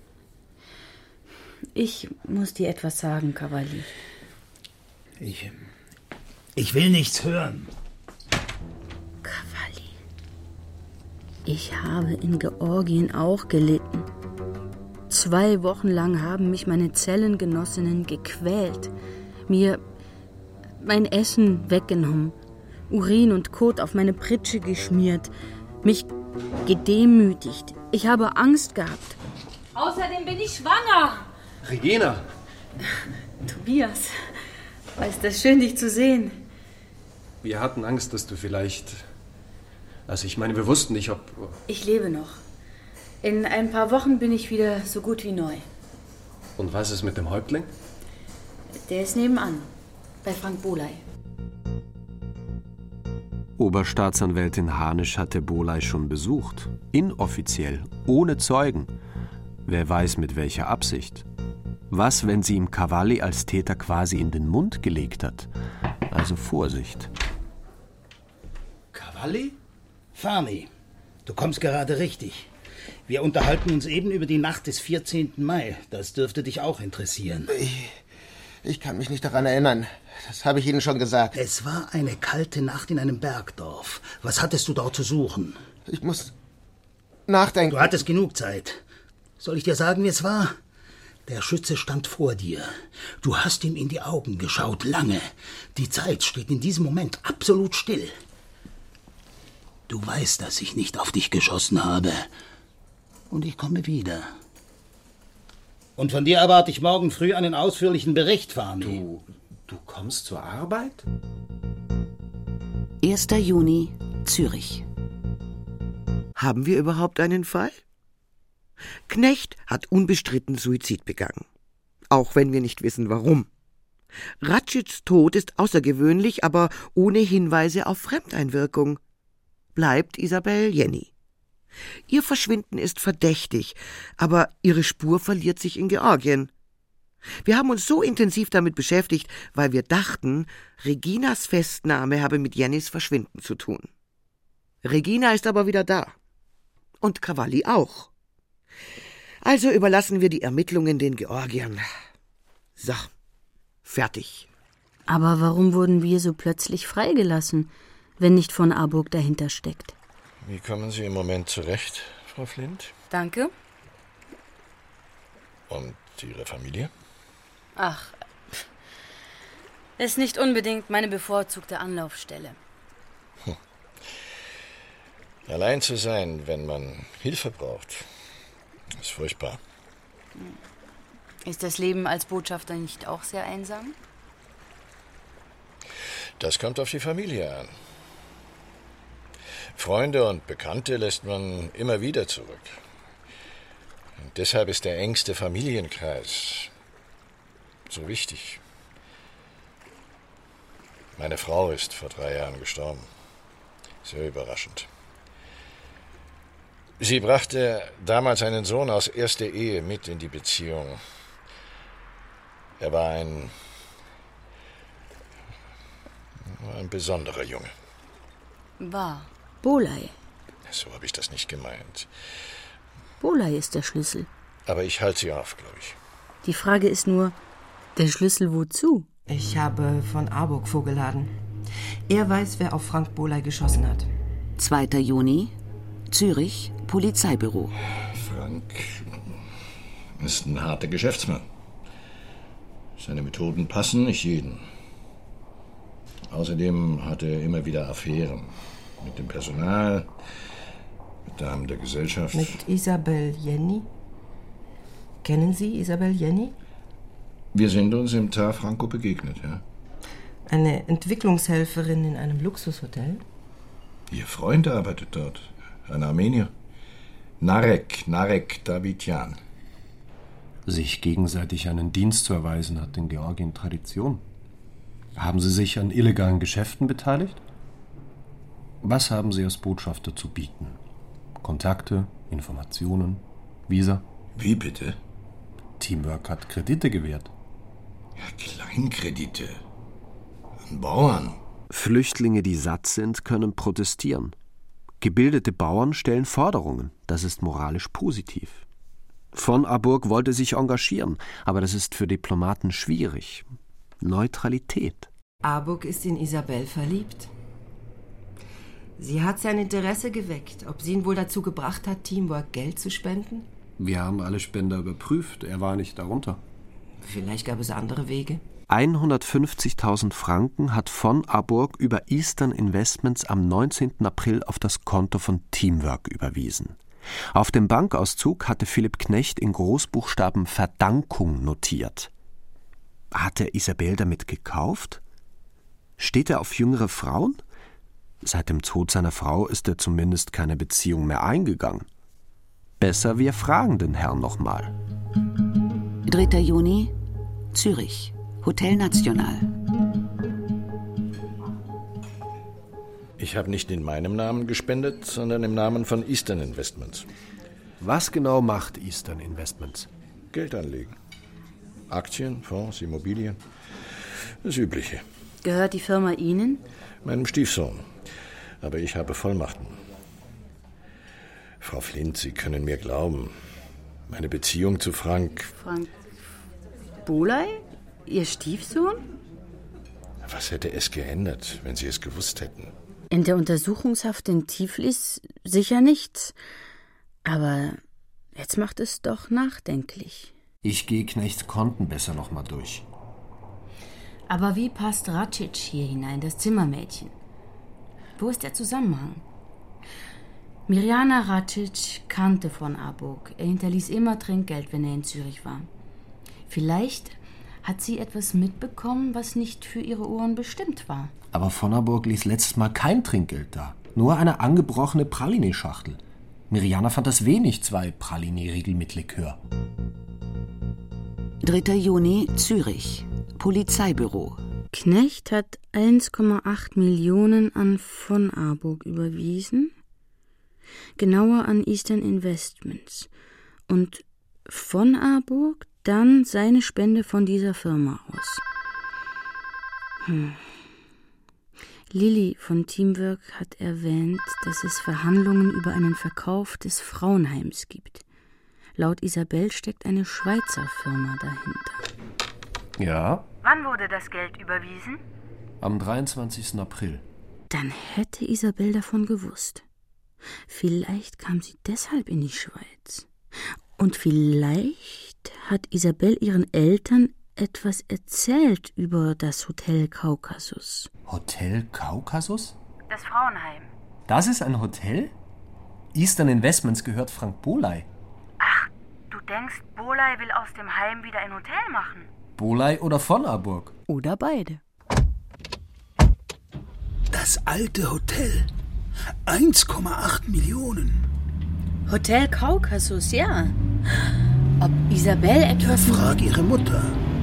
Ich muss dir etwas sagen, Cavalli. Ich... Ich will nichts hören. Cavalli. Ich habe in Georgien auch gelitten. Zwei Wochen lang haben mich meine Zellengenossinnen gequält, mir mein Essen weggenommen, Urin und Kot auf meine Pritsche geschmiert, mich gedemütigt. Ich habe Angst gehabt. Außerdem bin ich schwanger. Regina! Tobias, ist das schön, dich zu sehen. Wir hatten Angst, dass du vielleicht... Also ich meine, wir wussten nicht, ob... Ich lebe noch. In ein paar Wochen bin ich wieder so gut wie neu. Und was ist mit dem Häuptling? Der ist nebenan, bei Frank Boley. Oberstaatsanwältin Hanisch hatte Boley schon besucht. Inoffiziell, ohne Zeugen. Wer weiß, mit welcher Absicht. Was, wenn sie ihm Cavalli als Täter quasi in den Mund gelegt hat? Also Vorsicht. Cavalli? Fani, du kommst gerade richtig. Wir unterhalten uns eben über die Nacht des vierzehnten Mai. Das dürfte dich auch interessieren. Ich, ich kann mich nicht daran erinnern. Das habe ich Ihnen schon gesagt. Es war eine kalte Nacht in einem Bergdorf. Was hattest du dort zu suchen? Ich muss nachdenken. Du hattest genug Zeit. Soll ich dir sagen, wie es war? Der Schütze stand vor dir. Du hast ihm in die Augen geschaut, lange. Die Zeit steht in diesem Moment absolut still. Du weißt, dass ich nicht auf dich geschossen habe. Und ich komme wieder. Und von dir erwarte ich morgen früh einen ausführlichen Bericht, Fani. Du, du kommst zur Arbeit? erster Juni, Zürich. Haben wir überhaupt einen Fall? Knecht hat unbestritten Suizid begangen. Auch wenn wir nicht wissen, warum. Ratschits Tod ist außergewöhnlich, aber ohne Hinweise auf Fremdeinwirkung. Bleibt Isabel Jenny. Ihr Verschwinden ist verdächtig, aber ihre Spur verliert sich in Georgien. Wir haben uns so intensiv damit beschäftigt, weil wir dachten, Reginas Festnahme habe mit Jennys Verschwinden zu tun. Regina ist aber wieder da. Und Cavalli auch. Also überlassen wir die Ermittlungen den Georgiern. So, fertig. Aber warum wurden wir so plötzlich freigelassen, wenn nicht von Aburg dahinter steckt? Wie kommen Sie im Moment zurecht, Frau Flint? Danke. Und Ihre Familie? Ach, ist nicht unbedingt meine bevorzugte Anlaufstelle. Hm. Allein zu sein, wenn man Hilfe braucht, ist furchtbar. Ist das Leben als Botschafter nicht auch sehr einsam? Das kommt auf die Familie an. Freunde und Bekannte lässt man immer wieder zurück. Und deshalb ist der engste Familienkreis so wichtig. Meine Frau ist vor drei Jahren gestorben. Sehr überraschend. Sie brachte damals einen Sohn aus erster Ehe mit in die Beziehung. Er war ein, ein besonderer Junge. War Boley. So habe ich das nicht gemeint. Boley ist der Schlüssel. Aber ich halte sie auf, glaube ich. Die Frage ist nur, der Schlüssel wozu? Ich habe von Aburg vorgeladen. Er weiß, wer auf Frank Boley geschossen hat. zweiter Juni, Zürich, Polizeibüro. Frank ist ein harter Geschäftsmann. Seine Methoden passen nicht jedem. Außerdem hat er immer wieder Affären. Mit dem Personal, mit Damen der Gesellschaft. Mit Isabel Jenny? Kennen Sie Isabel Jenny? Wir sind uns im Tar Franco begegnet, ja. Eine Entwicklungshelferin in einem Luxushotel? Ihr Freund arbeitet dort, ein Armenier. Narek, Narek Davidjan. Sich gegenseitig einen Dienst zu erweisen, hat in Georgien Tradition. Haben Sie sich an illegalen Geschäften beteiligt? Was haben Sie als Botschafter zu bieten? Kontakte, Informationen, Visa? Wie bitte? Teamwork hat Kredite gewährt. Ja, Kleinkredite. An Bauern. Flüchtlinge, die satt sind, können protestieren. Gebildete Bauern stellen Forderungen. Das ist moralisch positiv. Von Aburg wollte sich engagieren, aber das ist für Diplomaten schwierig. Neutralität. Aburg ist in Isabel verliebt. Sie hat sein Interesse geweckt. Ob sie ihn wohl dazu gebracht hat, Teamwork Geld zu spenden? Wir haben alle Spender überprüft. Er war nicht darunter. Vielleicht gab es andere Wege. hundertfünfzigtausend Franken hat von Aburg über Eastern Investments am neunzehnten April auf das Konto von Teamwork überwiesen. Auf dem Bankauszug hatte Philipp Knecht in Großbuchstaben Verdankung notiert. Hat er Isabel damit gekauft? Steht er auf jüngere Frauen? Seit dem Tod seiner Frau ist er zumindest keine Beziehung mehr eingegangen. Besser, wir fragen den Herrn nochmal. dritter Juni, Zürich, Hotel National. Ich habe nicht in meinem Namen gespendet, sondern im Namen von Eastern Investments. Was genau macht Eastern Investments? Geld anlegen. Aktien, Fonds, Immobilien. Das Übliche. Gehört die Firma Ihnen? Meinem Stiefsohn. Aber ich habe Vollmachten. Frau Flint, Sie können mir glauben. Meine Beziehung zu Frank... Frank Bohley? Ihr Stiefsohn? Was hätte es geändert, wenn Sie es gewusst hätten? In der Untersuchungshaft in Tiflis sicher nichts. Aber jetzt macht es doch nachdenklich. Ich gehe Knechts Konten besser noch mal durch. Aber wie passt Racic hier hinein, das Zimmermädchen? Wo ist der Zusammenhang? Mirjana Racic kannte von Aburg. Er hinterließ immer Trinkgeld, wenn er in Zürich war. Vielleicht hat sie etwas mitbekommen, was nicht für ihre Ohren bestimmt war. Aber von Aburg ließ letztes Mal kein Trinkgeld da. Nur eine angebrochene Praline-Schachtel. Mirjana fand das wenig, zwei Praline-Riegel mit Likör. dritter Juni, Zürich, Polizeibüro. Knecht hat eins Komma acht Millionen an von Aburg überwiesen, genauer an Eastern Investments. Und von Aburg dann seine Spende von dieser Firma aus. Hm. Lilly von Teamwork hat erwähnt, dass es Verhandlungen über einen Verkauf des Frauenheims gibt. Laut Isabel steckt eine Schweizer Firma dahinter. Ja? Wann wurde das Geld überwiesen? Am dreiundzwanzigsten April. Dann hätte Isabel davon gewusst. Vielleicht kam sie deshalb in die Schweiz. Und vielleicht hat Isabel ihren Eltern etwas erzählt über das Hotel Kaukasus. Hotel Kaukasus? Das Frauenheim. Das ist ein Hotel? Eastern Investments gehört Frank Bohley. Ach, du denkst, Bohley will aus dem Heim wieder ein Hotel machen? Bohley oder von Aburg? Oder beide. Das alte Hotel. eins Komma acht Millionen. Hotel Kaukasus, ja. Ob Isabel etwas... Ja, frag ihre Mutter.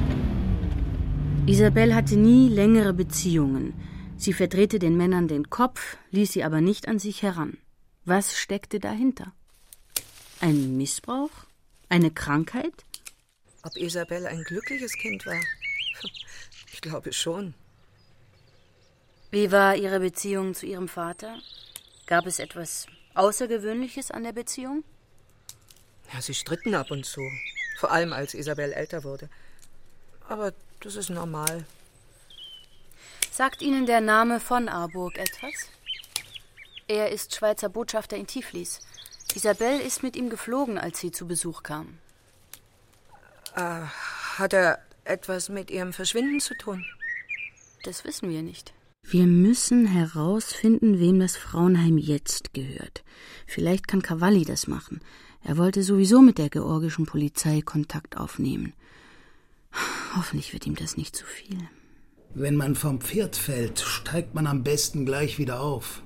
Isabel hatte nie längere Beziehungen. Sie verdrehte den Männern den Kopf, ließ sie aber nicht an sich heran. Was steckte dahinter? Ein Missbrauch? Eine Krankheit? Ob Isabel ein glückliches Kind war? Ich glaube schon. Wie war Ihre Beziehung zu Ihrem Vater? Gab es etwas Außergewöhnliches an der Beziehung? Ja, sie stritten ab und zu. Vor allem, als Isabel älter wurde. Aber das ist normal. Sagt Ihnen der Name von Aburg etwas? Er ist Schweizer Botschafter in Tiflis. Isabel ist mit ihm geflogen, als sie zu Besuch kam. Äh, hat er etwas mit ihrem Verschwinden zu tun? Das wissen wir nicht. Wir müssen herausfinden, wem das Frauenheim jetzt gehört. Vielleicht kann Cavalli das machen. Er wollte sowieso mit der georgischen Polizei Kontakt aufnehmen. Hoffentlich wird ihm das nicht zu viel. Wenn man vom Pferd fällt, steigt man am besten gleich wieder auf.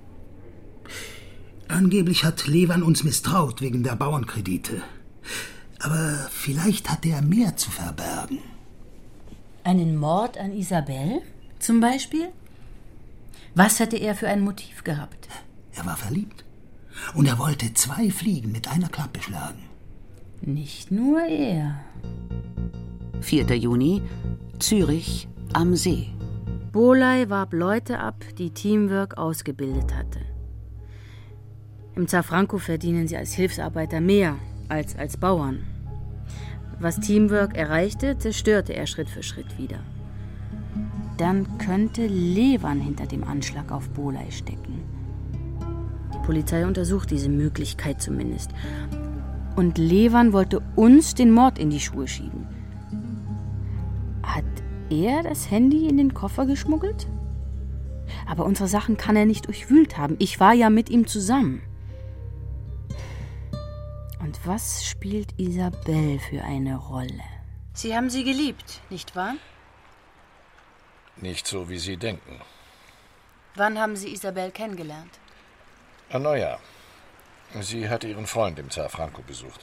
Angeblich hat Levan uns misstraut wegen der Bauernkredite. Aber vielleicht hatte er mehr zu verbergen. Einen Mord an Isabel zum Beispiel? Was hätte er für ein Motiv gehabt? Er war verliebt. Und er wollte zwei Fliegen mit einer Klappe schlagen. Nicht nur er. vierter Juni, Zürich am See. Boley warb Leute ab, die Teamwork ausgebildet hatte. Im Zar Franco verdienen sie als Hilfsarbeiter mehr als als Bauern. Was Teamwork erreichte, zerstörte er Schritt für Schritt wieder. Dann könnte Levan hinter dem Anschlag auf Boley stecken. Die Polizei untersucht diese Möglichkeit zumindest. Und Levan wollte uns den Mord in die Schuhe schieben. Hat er das Handy in den Koffer geschmuggelt? Aber unsere Sachen kann er nicht durchwühlt haben. Ich war ja mit ihm zusammen. Und was spielt Isabel für eine Rolle? Sie haben sie geliebt, nicht wahr? Nicht so, wie Sie denken. Wann haben Sie Isabel kennengelernt? An Neujahr. Sie hat ihren Freund im Zar Franco besucht.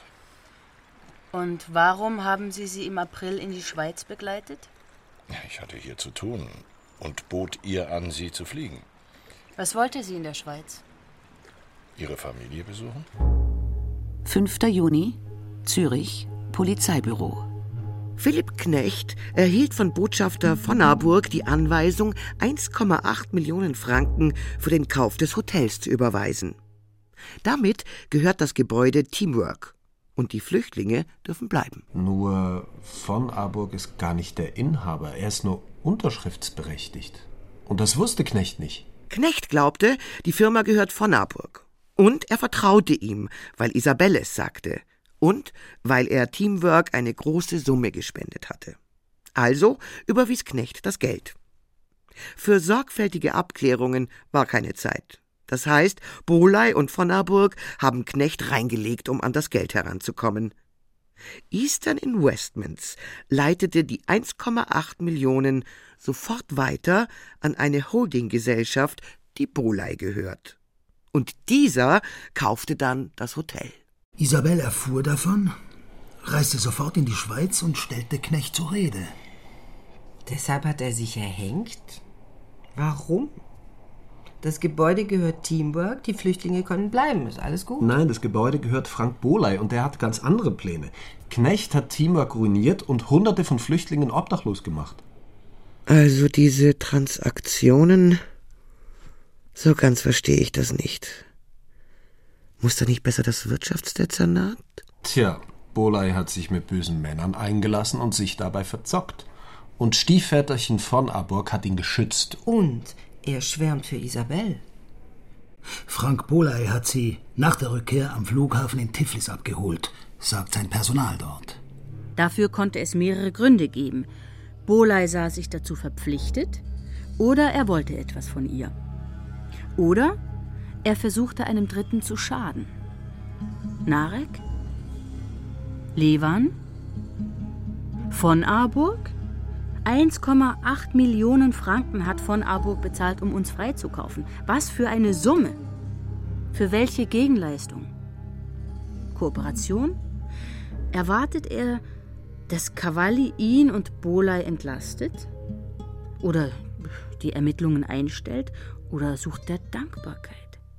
Und warum haben Sie sie im April in die Schweiz begleitet? Ich hatte hier zu tun und bot ihr an, sie zu fliegen. Was wollte sie in der Schweiz? Ihre Familie besuchen? fünfter Juni, Zürich, Polizeibüro. Philipp Knecht erhielt von Botschafter von Aburg die Anweisung, eins Komma acht Millionen Franken für den Kauf des Hotels zu überweisen. Damit gehört das Gebäude Teamwork und die Flüchtlinge dürfen bleiben. Nur von Aburg ist gar nicht der Inhaber, er ist nur unterschriftsberechtigt. Und das wusste Knecht nicht. Knecht glaubte, die Firma gehört von Aburg. Und er vertraute ihm, weil Isabel es sagte. Und weil er Teamwork eine große Summe gespendet hatte. Also überwies Knecht das Geld. Für sorgfältige Abklärungen war keine Zeit. Das heißt, Boley und von Aburg haben Knecht reingelegt, um an das Geld heranzukommen. Eastern Investments leitete die eins Komma acht Millionen sofort weiter an eine Holdinggesellschaft, die Boley gehört. Und dieser kaufte dann das Hotel. Isabel erfuhr davon, reiste sofort in die Schweiz und stellte Knecht zur Rede. Deshalb hat er sich erhängt? Warum? Das Gebäude gehört Teamwork, die Flüchtlinge können bleiben, ist alles gut. Nein, das Gebäude gehört Frank Boley und der hat ganz andere Pläne. Knecht hat Teamwork ruiniert und hunderte von Flüchtlingen obdachlos gemacht. Also diese Transaktionen, so ganz verstehe ich das nicht. Muss da nicht besser das Wirtschaftsdezernat? Tja, Boley hat sich mit bösen Männern eingelassen und sich dabei verzockt. Und Stiefväterchen von Aburg hat ihn geschützt. Und er schwärmt für Isabel. Frank Boley hat sie nach der Rückkehr am Flughafen in Tiflis abgeholt, sagt sein Personal dort. Dafür konnte es mehrere Gründe geben. Boley sah sich dazu verpflichtet oder er wollte etwas von ihr. Oder er versuchte einem Dritten zu schaden. Narek? Levan? Von Aburg? eins Komma acht Millionen Franken hat von Aburg bezahlt, um uns freizukaufen. Was für eine Summe! Für welche Gegenleistung? Kooperation? Erwartet er, dass Cavalli ihn und Boley entlastet? Oder die Ermittlungen einstellt? Oder sucht er Dankbarkeit?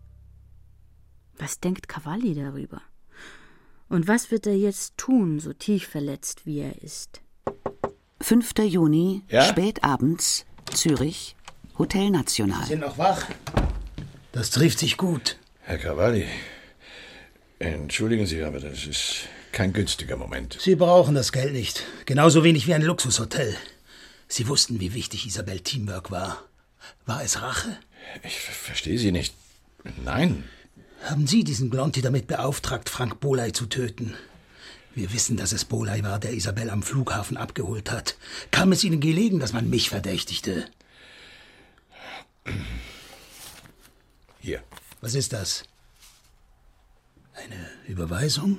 Was denkt Cavalli darüber? Und was wird er jetzt tun, so tief verletzt wie er ist? fünfter Juni, Ja? spät abends, Zürich, Hotel National. Sie sind noch wach? Das trifft sich gut. Herr Cavalli, entschuldigen Sie, aber das ist kein günstiger Moment. Sie brauchen das Geld nicht. Genauso wenig wie ein Luxushotel. Sie wussten, wie wichtig Isabel Teamwork war. War es Rache? Ich verstehe Sie nicht. Nein. Haben Sie diesen Glonti damit beauftragt, Frank Boley zu töten? Wir wissen, dass es Boley war, der Isabel am Flughafen abgeholt hat. Kam es Ihnen gelegen, dass man mich verdächtigte? Hier. Was ist das? Eine Überweisung?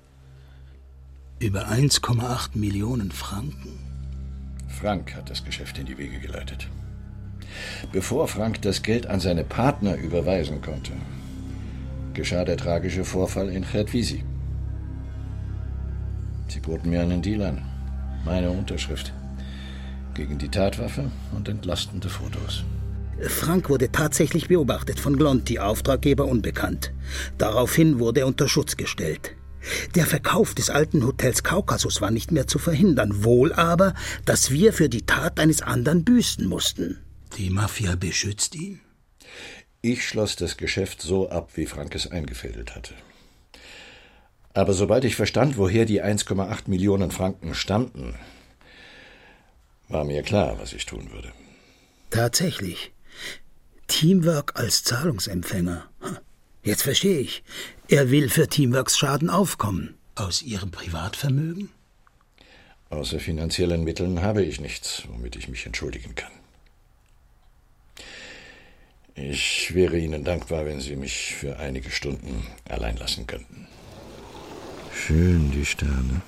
Über eins Komma acht Millionen Franken? Frank hat das Geschäft in die Wege geleitet. Bevor Frank das Geld an seine Partner überweisen konnte, geschah der tragische Vorfall in Chertwisi. boten mir einen Deal an. Meine Unterschrift. Gegen die Tatwaffe und entlastende Fotos. Frank wurde tatsächlich beobachtet von Glonti, Auftraggeber unbekannt. Daraufhin wurde er unter Schutz gestellt. Der Verkauf des alten Hotels Kaukasus war nicht mehr zu verhindern, wohl aber, dass wir für die Tat eines anderen büßen mussten. Die Mafia beschützt ihn? Ich schloss das Geschäft so ab, wie Frank es eingefädelt hatte. Aber sobald ich verstand, woher die eins Komma acht Millionen Franken stammten, war mir klar, was ich tun würde. Tatsächlich. Teamwork als Zahlungsempfänger. Jetzt verstehe ich. Er will für Teamworks Schaden aufkommen. Aus Ihrem Privatvermögen? Außer finanziellen Mitteln habe ich nichts, womit ich mich entschuldigen kann. Ich wäre Ihnen dankbar, wenn Sie mich für einige Stunden allein lassen könnten. Schön, die Sterne.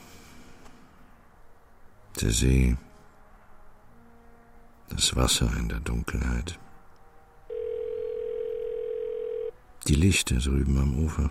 Der See. Das Wasser in der Dunkelheit. Die Lichter drüben am Ufer.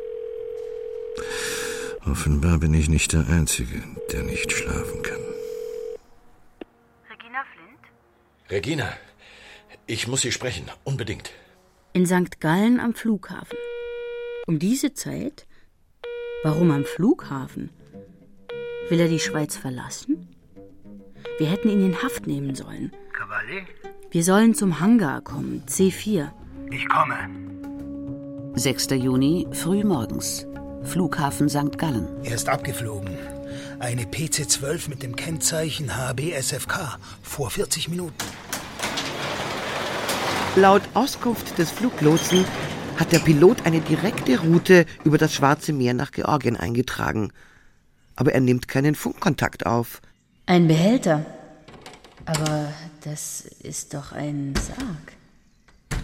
Offenbar bin ich nicht der Einzige, der nicht schlafen kann. Regina Flint? Regina, ich muss Sie sprechen, unbedingt. In Sankt Gallen am Flughafen. Um diese Zeit? Warum am Flughafen? Will er die Schweiz verlassen? Wir hätten ihn in Haft nehmen sollen. Cavalli? Wir sollen zum Hangar kommen, C vier. Ich komme. sechster Juni, frühmorgens. Flughafen Sankt Gallen. Er ist abgeflogen. Eine P C zwölf mit dem Kennzeichen H B S F K. Vor vierzig Minuten. Laut Auskunft des Fluglotsen hat der Pilot eine direkte Route über das Schwarze Meer nach Georgien eingetragen. Aber er nimmt keinen Funkkontakt auf. Ein Behälter. Aber das ist doch ein Sarg.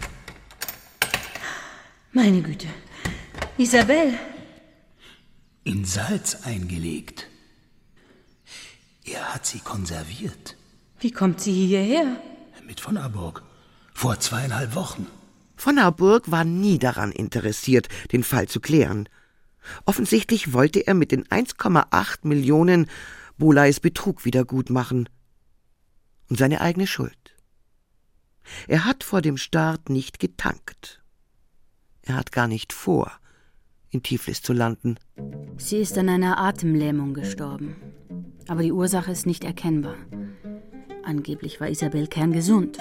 Meine Güte. Isabel. In Salz eingelegt. Er hat sie konserviert. Wie kommt sie hierher? Mit von Aburg. Vor zweieinhalb Wochen. Von Aburg war nie daran interessiert, den Fall zu klären. Offensichtlich wollte er mit den eins Komma acht Millionen Boulais Betrug wiedergutmachen. Und seine eigene Schuld. Er hat vor dem Start nicht getankt. Er hat gar nicht vor, in Tiflis zu landen. Sie ist an einer Atemlähmung gestorben. Aber die Ursache ist nicht erkennbar. Angeblich war Isabel kerngesund.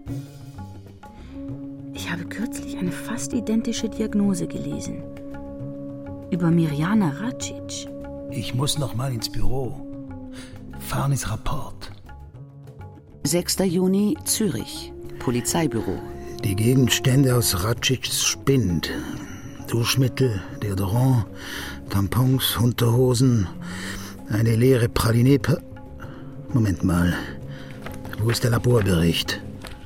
Ich habe kürzlich eine fast identische Diagnose gelesen. Über Mirjana Racic. Ich muss noch mal ins Büro. Farnis Rapport. sechster Juni, Zürich. Polizeibüro. Die Gegenstände aus Racics Spind. Duschmittel, Deodorant, Tampons, Unterhosen, eine leere Praline. Moment mal. Wo ist der Laborbericht?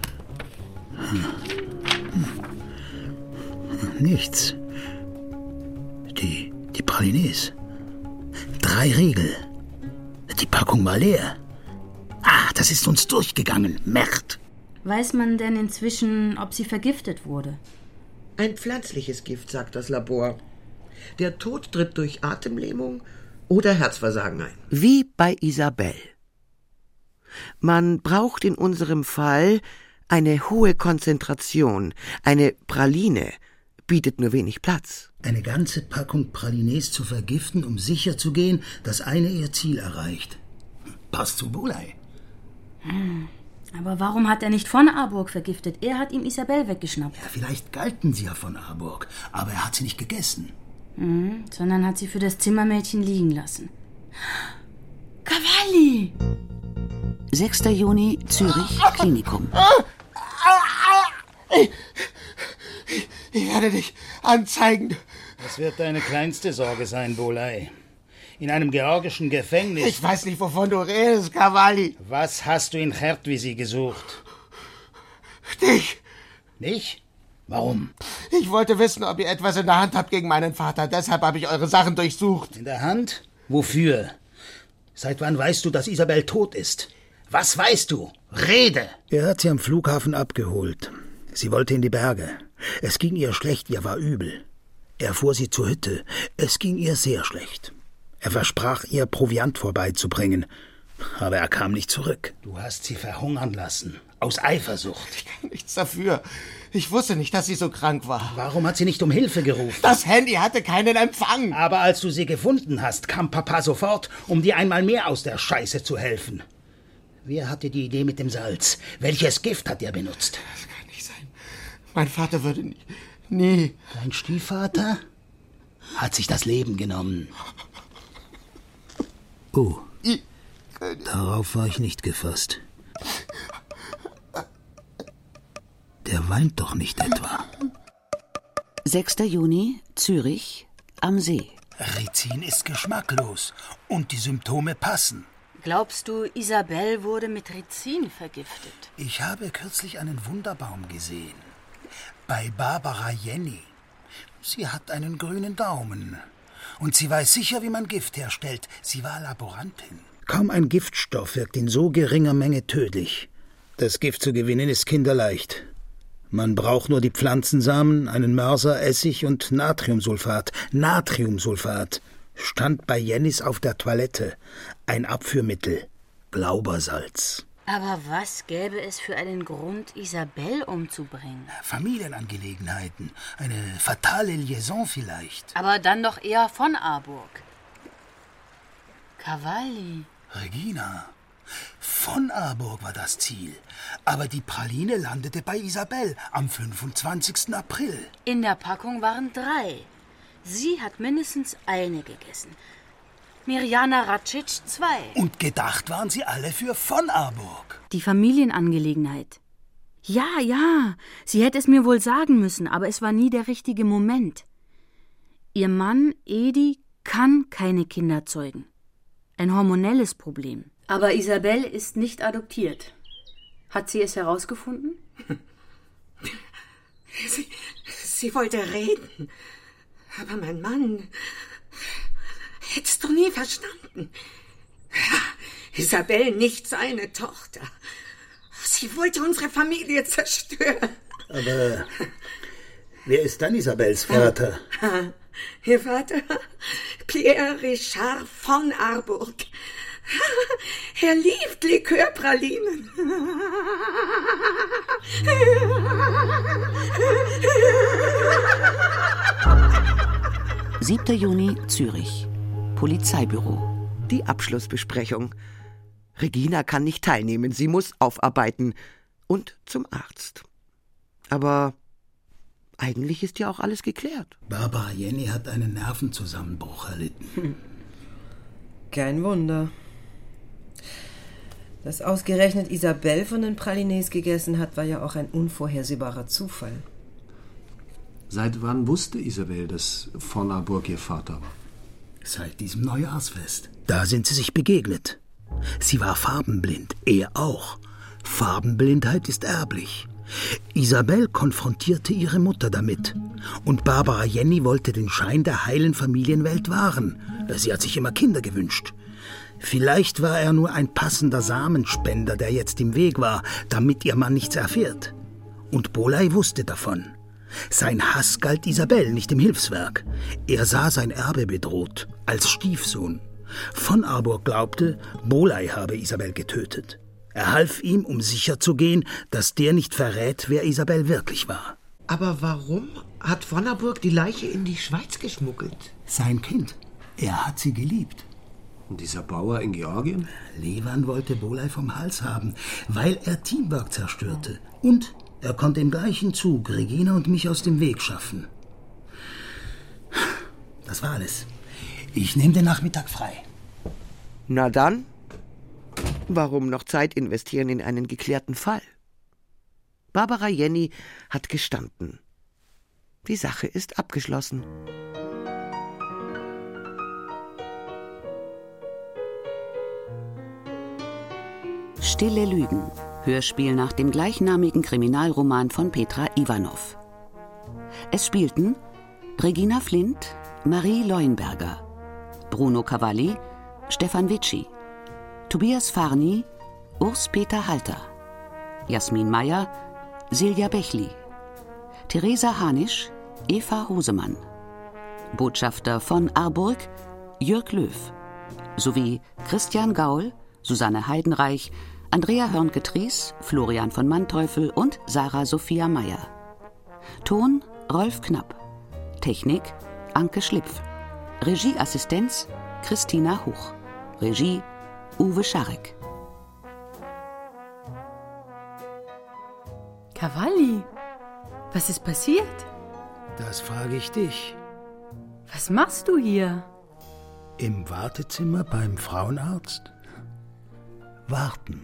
Nichts. Die, die Pralines. Drei Riegel. Die Packung war leer. Ah, das ist uns durchgegangen. Merd. Weiß man denn inzwischen, ob sie vergiftet wurde? Ein pflanzliches Gift, sagt das Labor. Der Tod tritt durch Atemlähmung oder Herzversagen ein. Wie bei Isabel. Man braucht in unserem Fall eine hohe Konzentration. Eine Praline bietet nur wenig Platz. Eine ganze Packung Pralines zu vergiften, um sicherzugehen, dass eine ihr Ziel erreicht. Passt zu Boulay. Hm. Aber warum hat er nicht von Aburg vergiftet? Er hat ihm Isabel weggeschnappt. Ja, vielleicht galten sie ja von Aburg, aber er hat sie nicht gegessen. Mhm, sondern hat sie für das Zimmermädchen liegen lassen. Cavalli! sechster Juni, Zürich, Klinikum. Ich, ich werde dich anzeigen. Das wird deine kleinste Sorge sein, Boulay. In einem georgischen Gefängnis. Ich weiß nicht, wovon du redest, Cavalli. Was hast du in Chertwisi gesucht? Dich. Mich? Warum? Ich wollte wissen, ob ihr etwas in der Hand habt gegen meinen Vater. Deshalb habe ich eure Sachen durchsucht. In der Hand? Wofür? Seit wann weißt du, dass Isabel tot ist? Was weißt du? Rede! Er hat sie am Flughafen abgeholt. Sie wollte in die Berge. Es ging ihr schlecht, ihr war übel. Er fuhr sie zur Hütte. Es ging ihr sehr schlecht. Er versprach ihr, Proviant vorbeizubringen, aber er kam nicht zurück. Du hast sie verhungern lassen, aus Eifersucht. Ich kann nichts dafür. Ich wusste nicht, dass sie so krank war. Warum hat sie nicht um Hilfe gerufen? Das Handy hatte keinen Empfang. Aber als du sie gefunden hast, kam Papa sofort, um dir einmal mehr aus der Scheiße zu helfen. Wer hatte die Idee mit dem Salz? Welches Gift hat er benutzt? Das kann nicht sein. Mein Vater würde nie... nie. Dein Stiefvater hat sich das Leben genommen. Oh, darauf war ich nicht gefasst. Der weint doch nicht etwa. sechster Juni, Zürich, am See. Rizin ist geschmacklos und die Symptome passen. Glaubst du, Isabel wurde mit Rizin vergiftet? Ich habe kürzlich einen Wunderbaum gesehen. Bei Barbara Jenny. Sie hat einen grünen Daumen. Und sie weiß sicher, wie man Gift herstellt. Sie war Laborantin. Kaum ein Giftstoff wirkt in so geringer Menge tödlich. Das Gift zu gewinnen ist kinderleicht. Man braucht nur die Pflanzensamen, einen Mörser, Essig und Natriumsulfat. Natriumsulfat stand bei Jennis auf der Toilette. Ein Abführmittel. Glaubersalz. Aber was gäbe es für einen Grund, Isabel umzubringen? Familienangelegenheiten. Eine fatale Liaison vielleicht. Aber dann doch eher von Arburg. Cavalli. Regina. Von Arburg war das Ziel. Aber die Praline landete bei Isabel am fünfundzwanzigsten April. In der Packung waren drei. Sie hat mindestens eine gegessen. Mirjana Racic zwei. Und gedacht waren sie alle für von Arburg. Die Familienangelegenheit. Ja, ja, sie hätte es mir wohl sagen müssen, aber es war nie der richtige Moment. Ihr Mann, Edi, kann keine Kinder zeugen. Ein hormonelles Problem. Aber Isabel ist nicht adoptiert. Hat sie es herausgefunden? Sie, sie wollte reden. Aber mein Mann... Hättest du nie verstanden. Isabel nicht seine Tochter. Sie wollte unsere Familie zerstören. Aber wer ist dann Isabels Vater? Ihr Vater? Pierre Richard von Arburg. Er liebt Likörpralinen. siebter Juni, Zürich. Polizeibüro. Die Abschlussbesprechung. Regina kann nicht teilnehmen, sie muss aufarbeiten. Und zum Arzt. Aber eigentlich ist ja auch alles geklärt. Barbara Jenny hat einen Nervenzusammenbruch erlitten. Hm. Kein Wunder. Dass ausgerechnet Isabel von den Pralines gegessen hat, war ja auch ein unvorhersehbarer Zufall. Seit wann wusste Isabel, dass von Arburg ihr Vater war? Seit diesem Neujahrsfest. Da sind sie sich begegnet. Sie war farbenblind, er auch. Farbenblindheit ist erblich. Isabel konfrontierte ihre Mutter damit. Und Barbara Jenny wollte den Schein der heilen Familienwelt wahren. Sie hat sich immer Kinder gewünscht. Vielleicht war er nur ein passender Samenspender, der jetzt im Weg war, damit ihr Mann nichts erfährt. Und Bolay wusste davon. Sein Hass galt Isabel, nicht dem Hilfswerk. Er sah sein Erbe bedroht, als Stiefsohn. Von Arburg glaubte, Bolay habe Isabel getötet. Er half ihm, um sicherzugehen, dass der nicht verrät, wer Isabel wirklich war. Aber warum hat von Arburg die Leiche in die Schweiz geschmuggelt? Sein Kind. Er hat sie geliebt. Und dieser Bauer in Georgien? Levan wollte Bolay vom Hals haben, weil er Teamwork zerstörte. Und er konnte im gleichen Zug Regina und mich aus dem Weg schaffen. Das war alles. Ich nehme den Nachmittag frei. Na dann, warum noch Zeit investieren in einen geklärten Fall? Barbara Jenny hat gestanden. Die Sache ist abgeschlossen. Stille Lügen. Hörspiel nach dem gleichnamigen Kriminalroman von Petra Ivanov. Es spielten Regina Flint, Marie Leuenberger, Bruno Cavalli, Stefan Witschi, Tobias Farni, Urs-Peter Halter, Jasmin Meyer, Silja Bechli, Theresa Hanisch, Eva Hosemann, Botschafter von Arburg, Jürg Löw sowie Christian Gaul, Susanne Heidenreich, Andrea Hörnke-Tries, Florian von Manteuffel und Sarah Sophia Meyer. Ton Rolf Knapp. Technik Anke Schlipf. Regieassistenz Christina Huch. Regie Uwe Scharek. Cavalli, was ist passiert? Das frage ich dich. Was machst du hier? Im Wartezimmer beim Frauenarzt? Warten.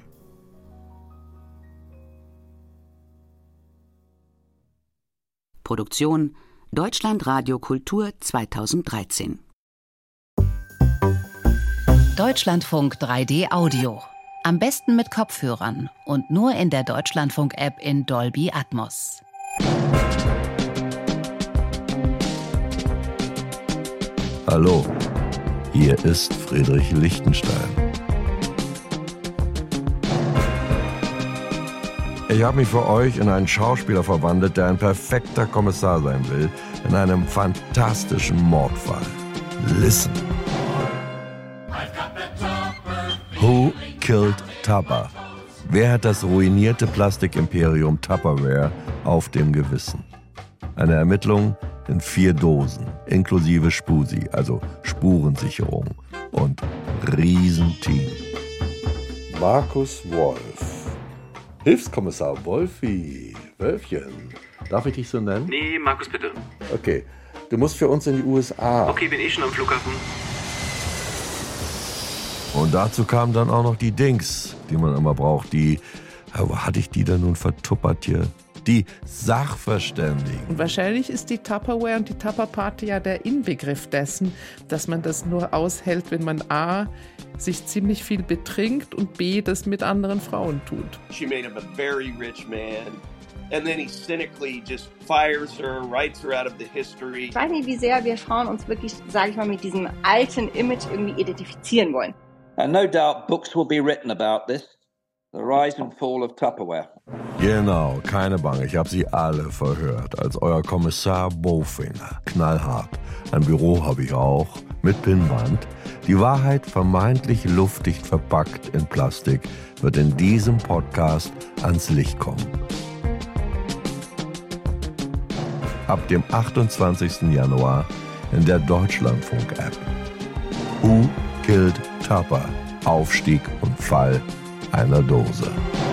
Produktion Deutschlandradio Kultur zweitausenddreizehn. Deutschlandfunk drei D Audio. Am besten mit Kopfhörern und nur in der Deutschlandfunk-App in Dolby Atmos. Hallo, hier ist Friedrich Lichtenstein. Ich habe mich für euch in einen Schauspieler verwandelt, der ein perfekter Kommissar sein will, in einem fantastischen Mordfall. Listen. Who killed Tupper? Wer hat das ruinierte Plastikimperium Tupperware auf dem Gewissen? Eine Ermittlung in vier Dosen, inklusive Spusi, also Spurensicherung und Riesenteam. Markus Wolf. Hilfskommissar Wolfi. Wölfchen. Darf ich dich so nennen? Nee, Markus, bitte. Okay. Du musst für uns in die U S A. Okay, bin eh schon am Flughafen. Und dazu kamen dann auch noch die Dings, die man immer braucht. Die, wo hatte ich die denn nun vertuppert hier? Die Sachverständigen. Und wahrscheinlich ist die Tupperware und die Tupper-Party ja der Inbegriff dessen, dass man das nur aushält, wenn man a. sich ziemlich viel betrinkt und b. das mit anderen Frauen tut. She made him a very rich man. And then he cynically just fires her, writes her out of the history. Ich weiß nicht, wie sehr wir Frauen uns wirklich, sage ich mal, mit diesem alten Image irgendwie identifizieren wollen. And no doubt books will be written about this. The rise and fall of Tupperware. Genau, keine Bange, ich habe sie alle verhört, als euer Kommissar Bofinger. Knallhart. Ein Büro habe ich auch, mit Pinnwand. Die Wahrheit, vermeintlich luftdicht verpackt in Plastik, wird in diesem Podcast ans Licht kommen. Ab dem achtundzwanzigsten Januar in der Deutschlandfunk-App. Who killed Tupper? Aufstieg und Fall einer Dose.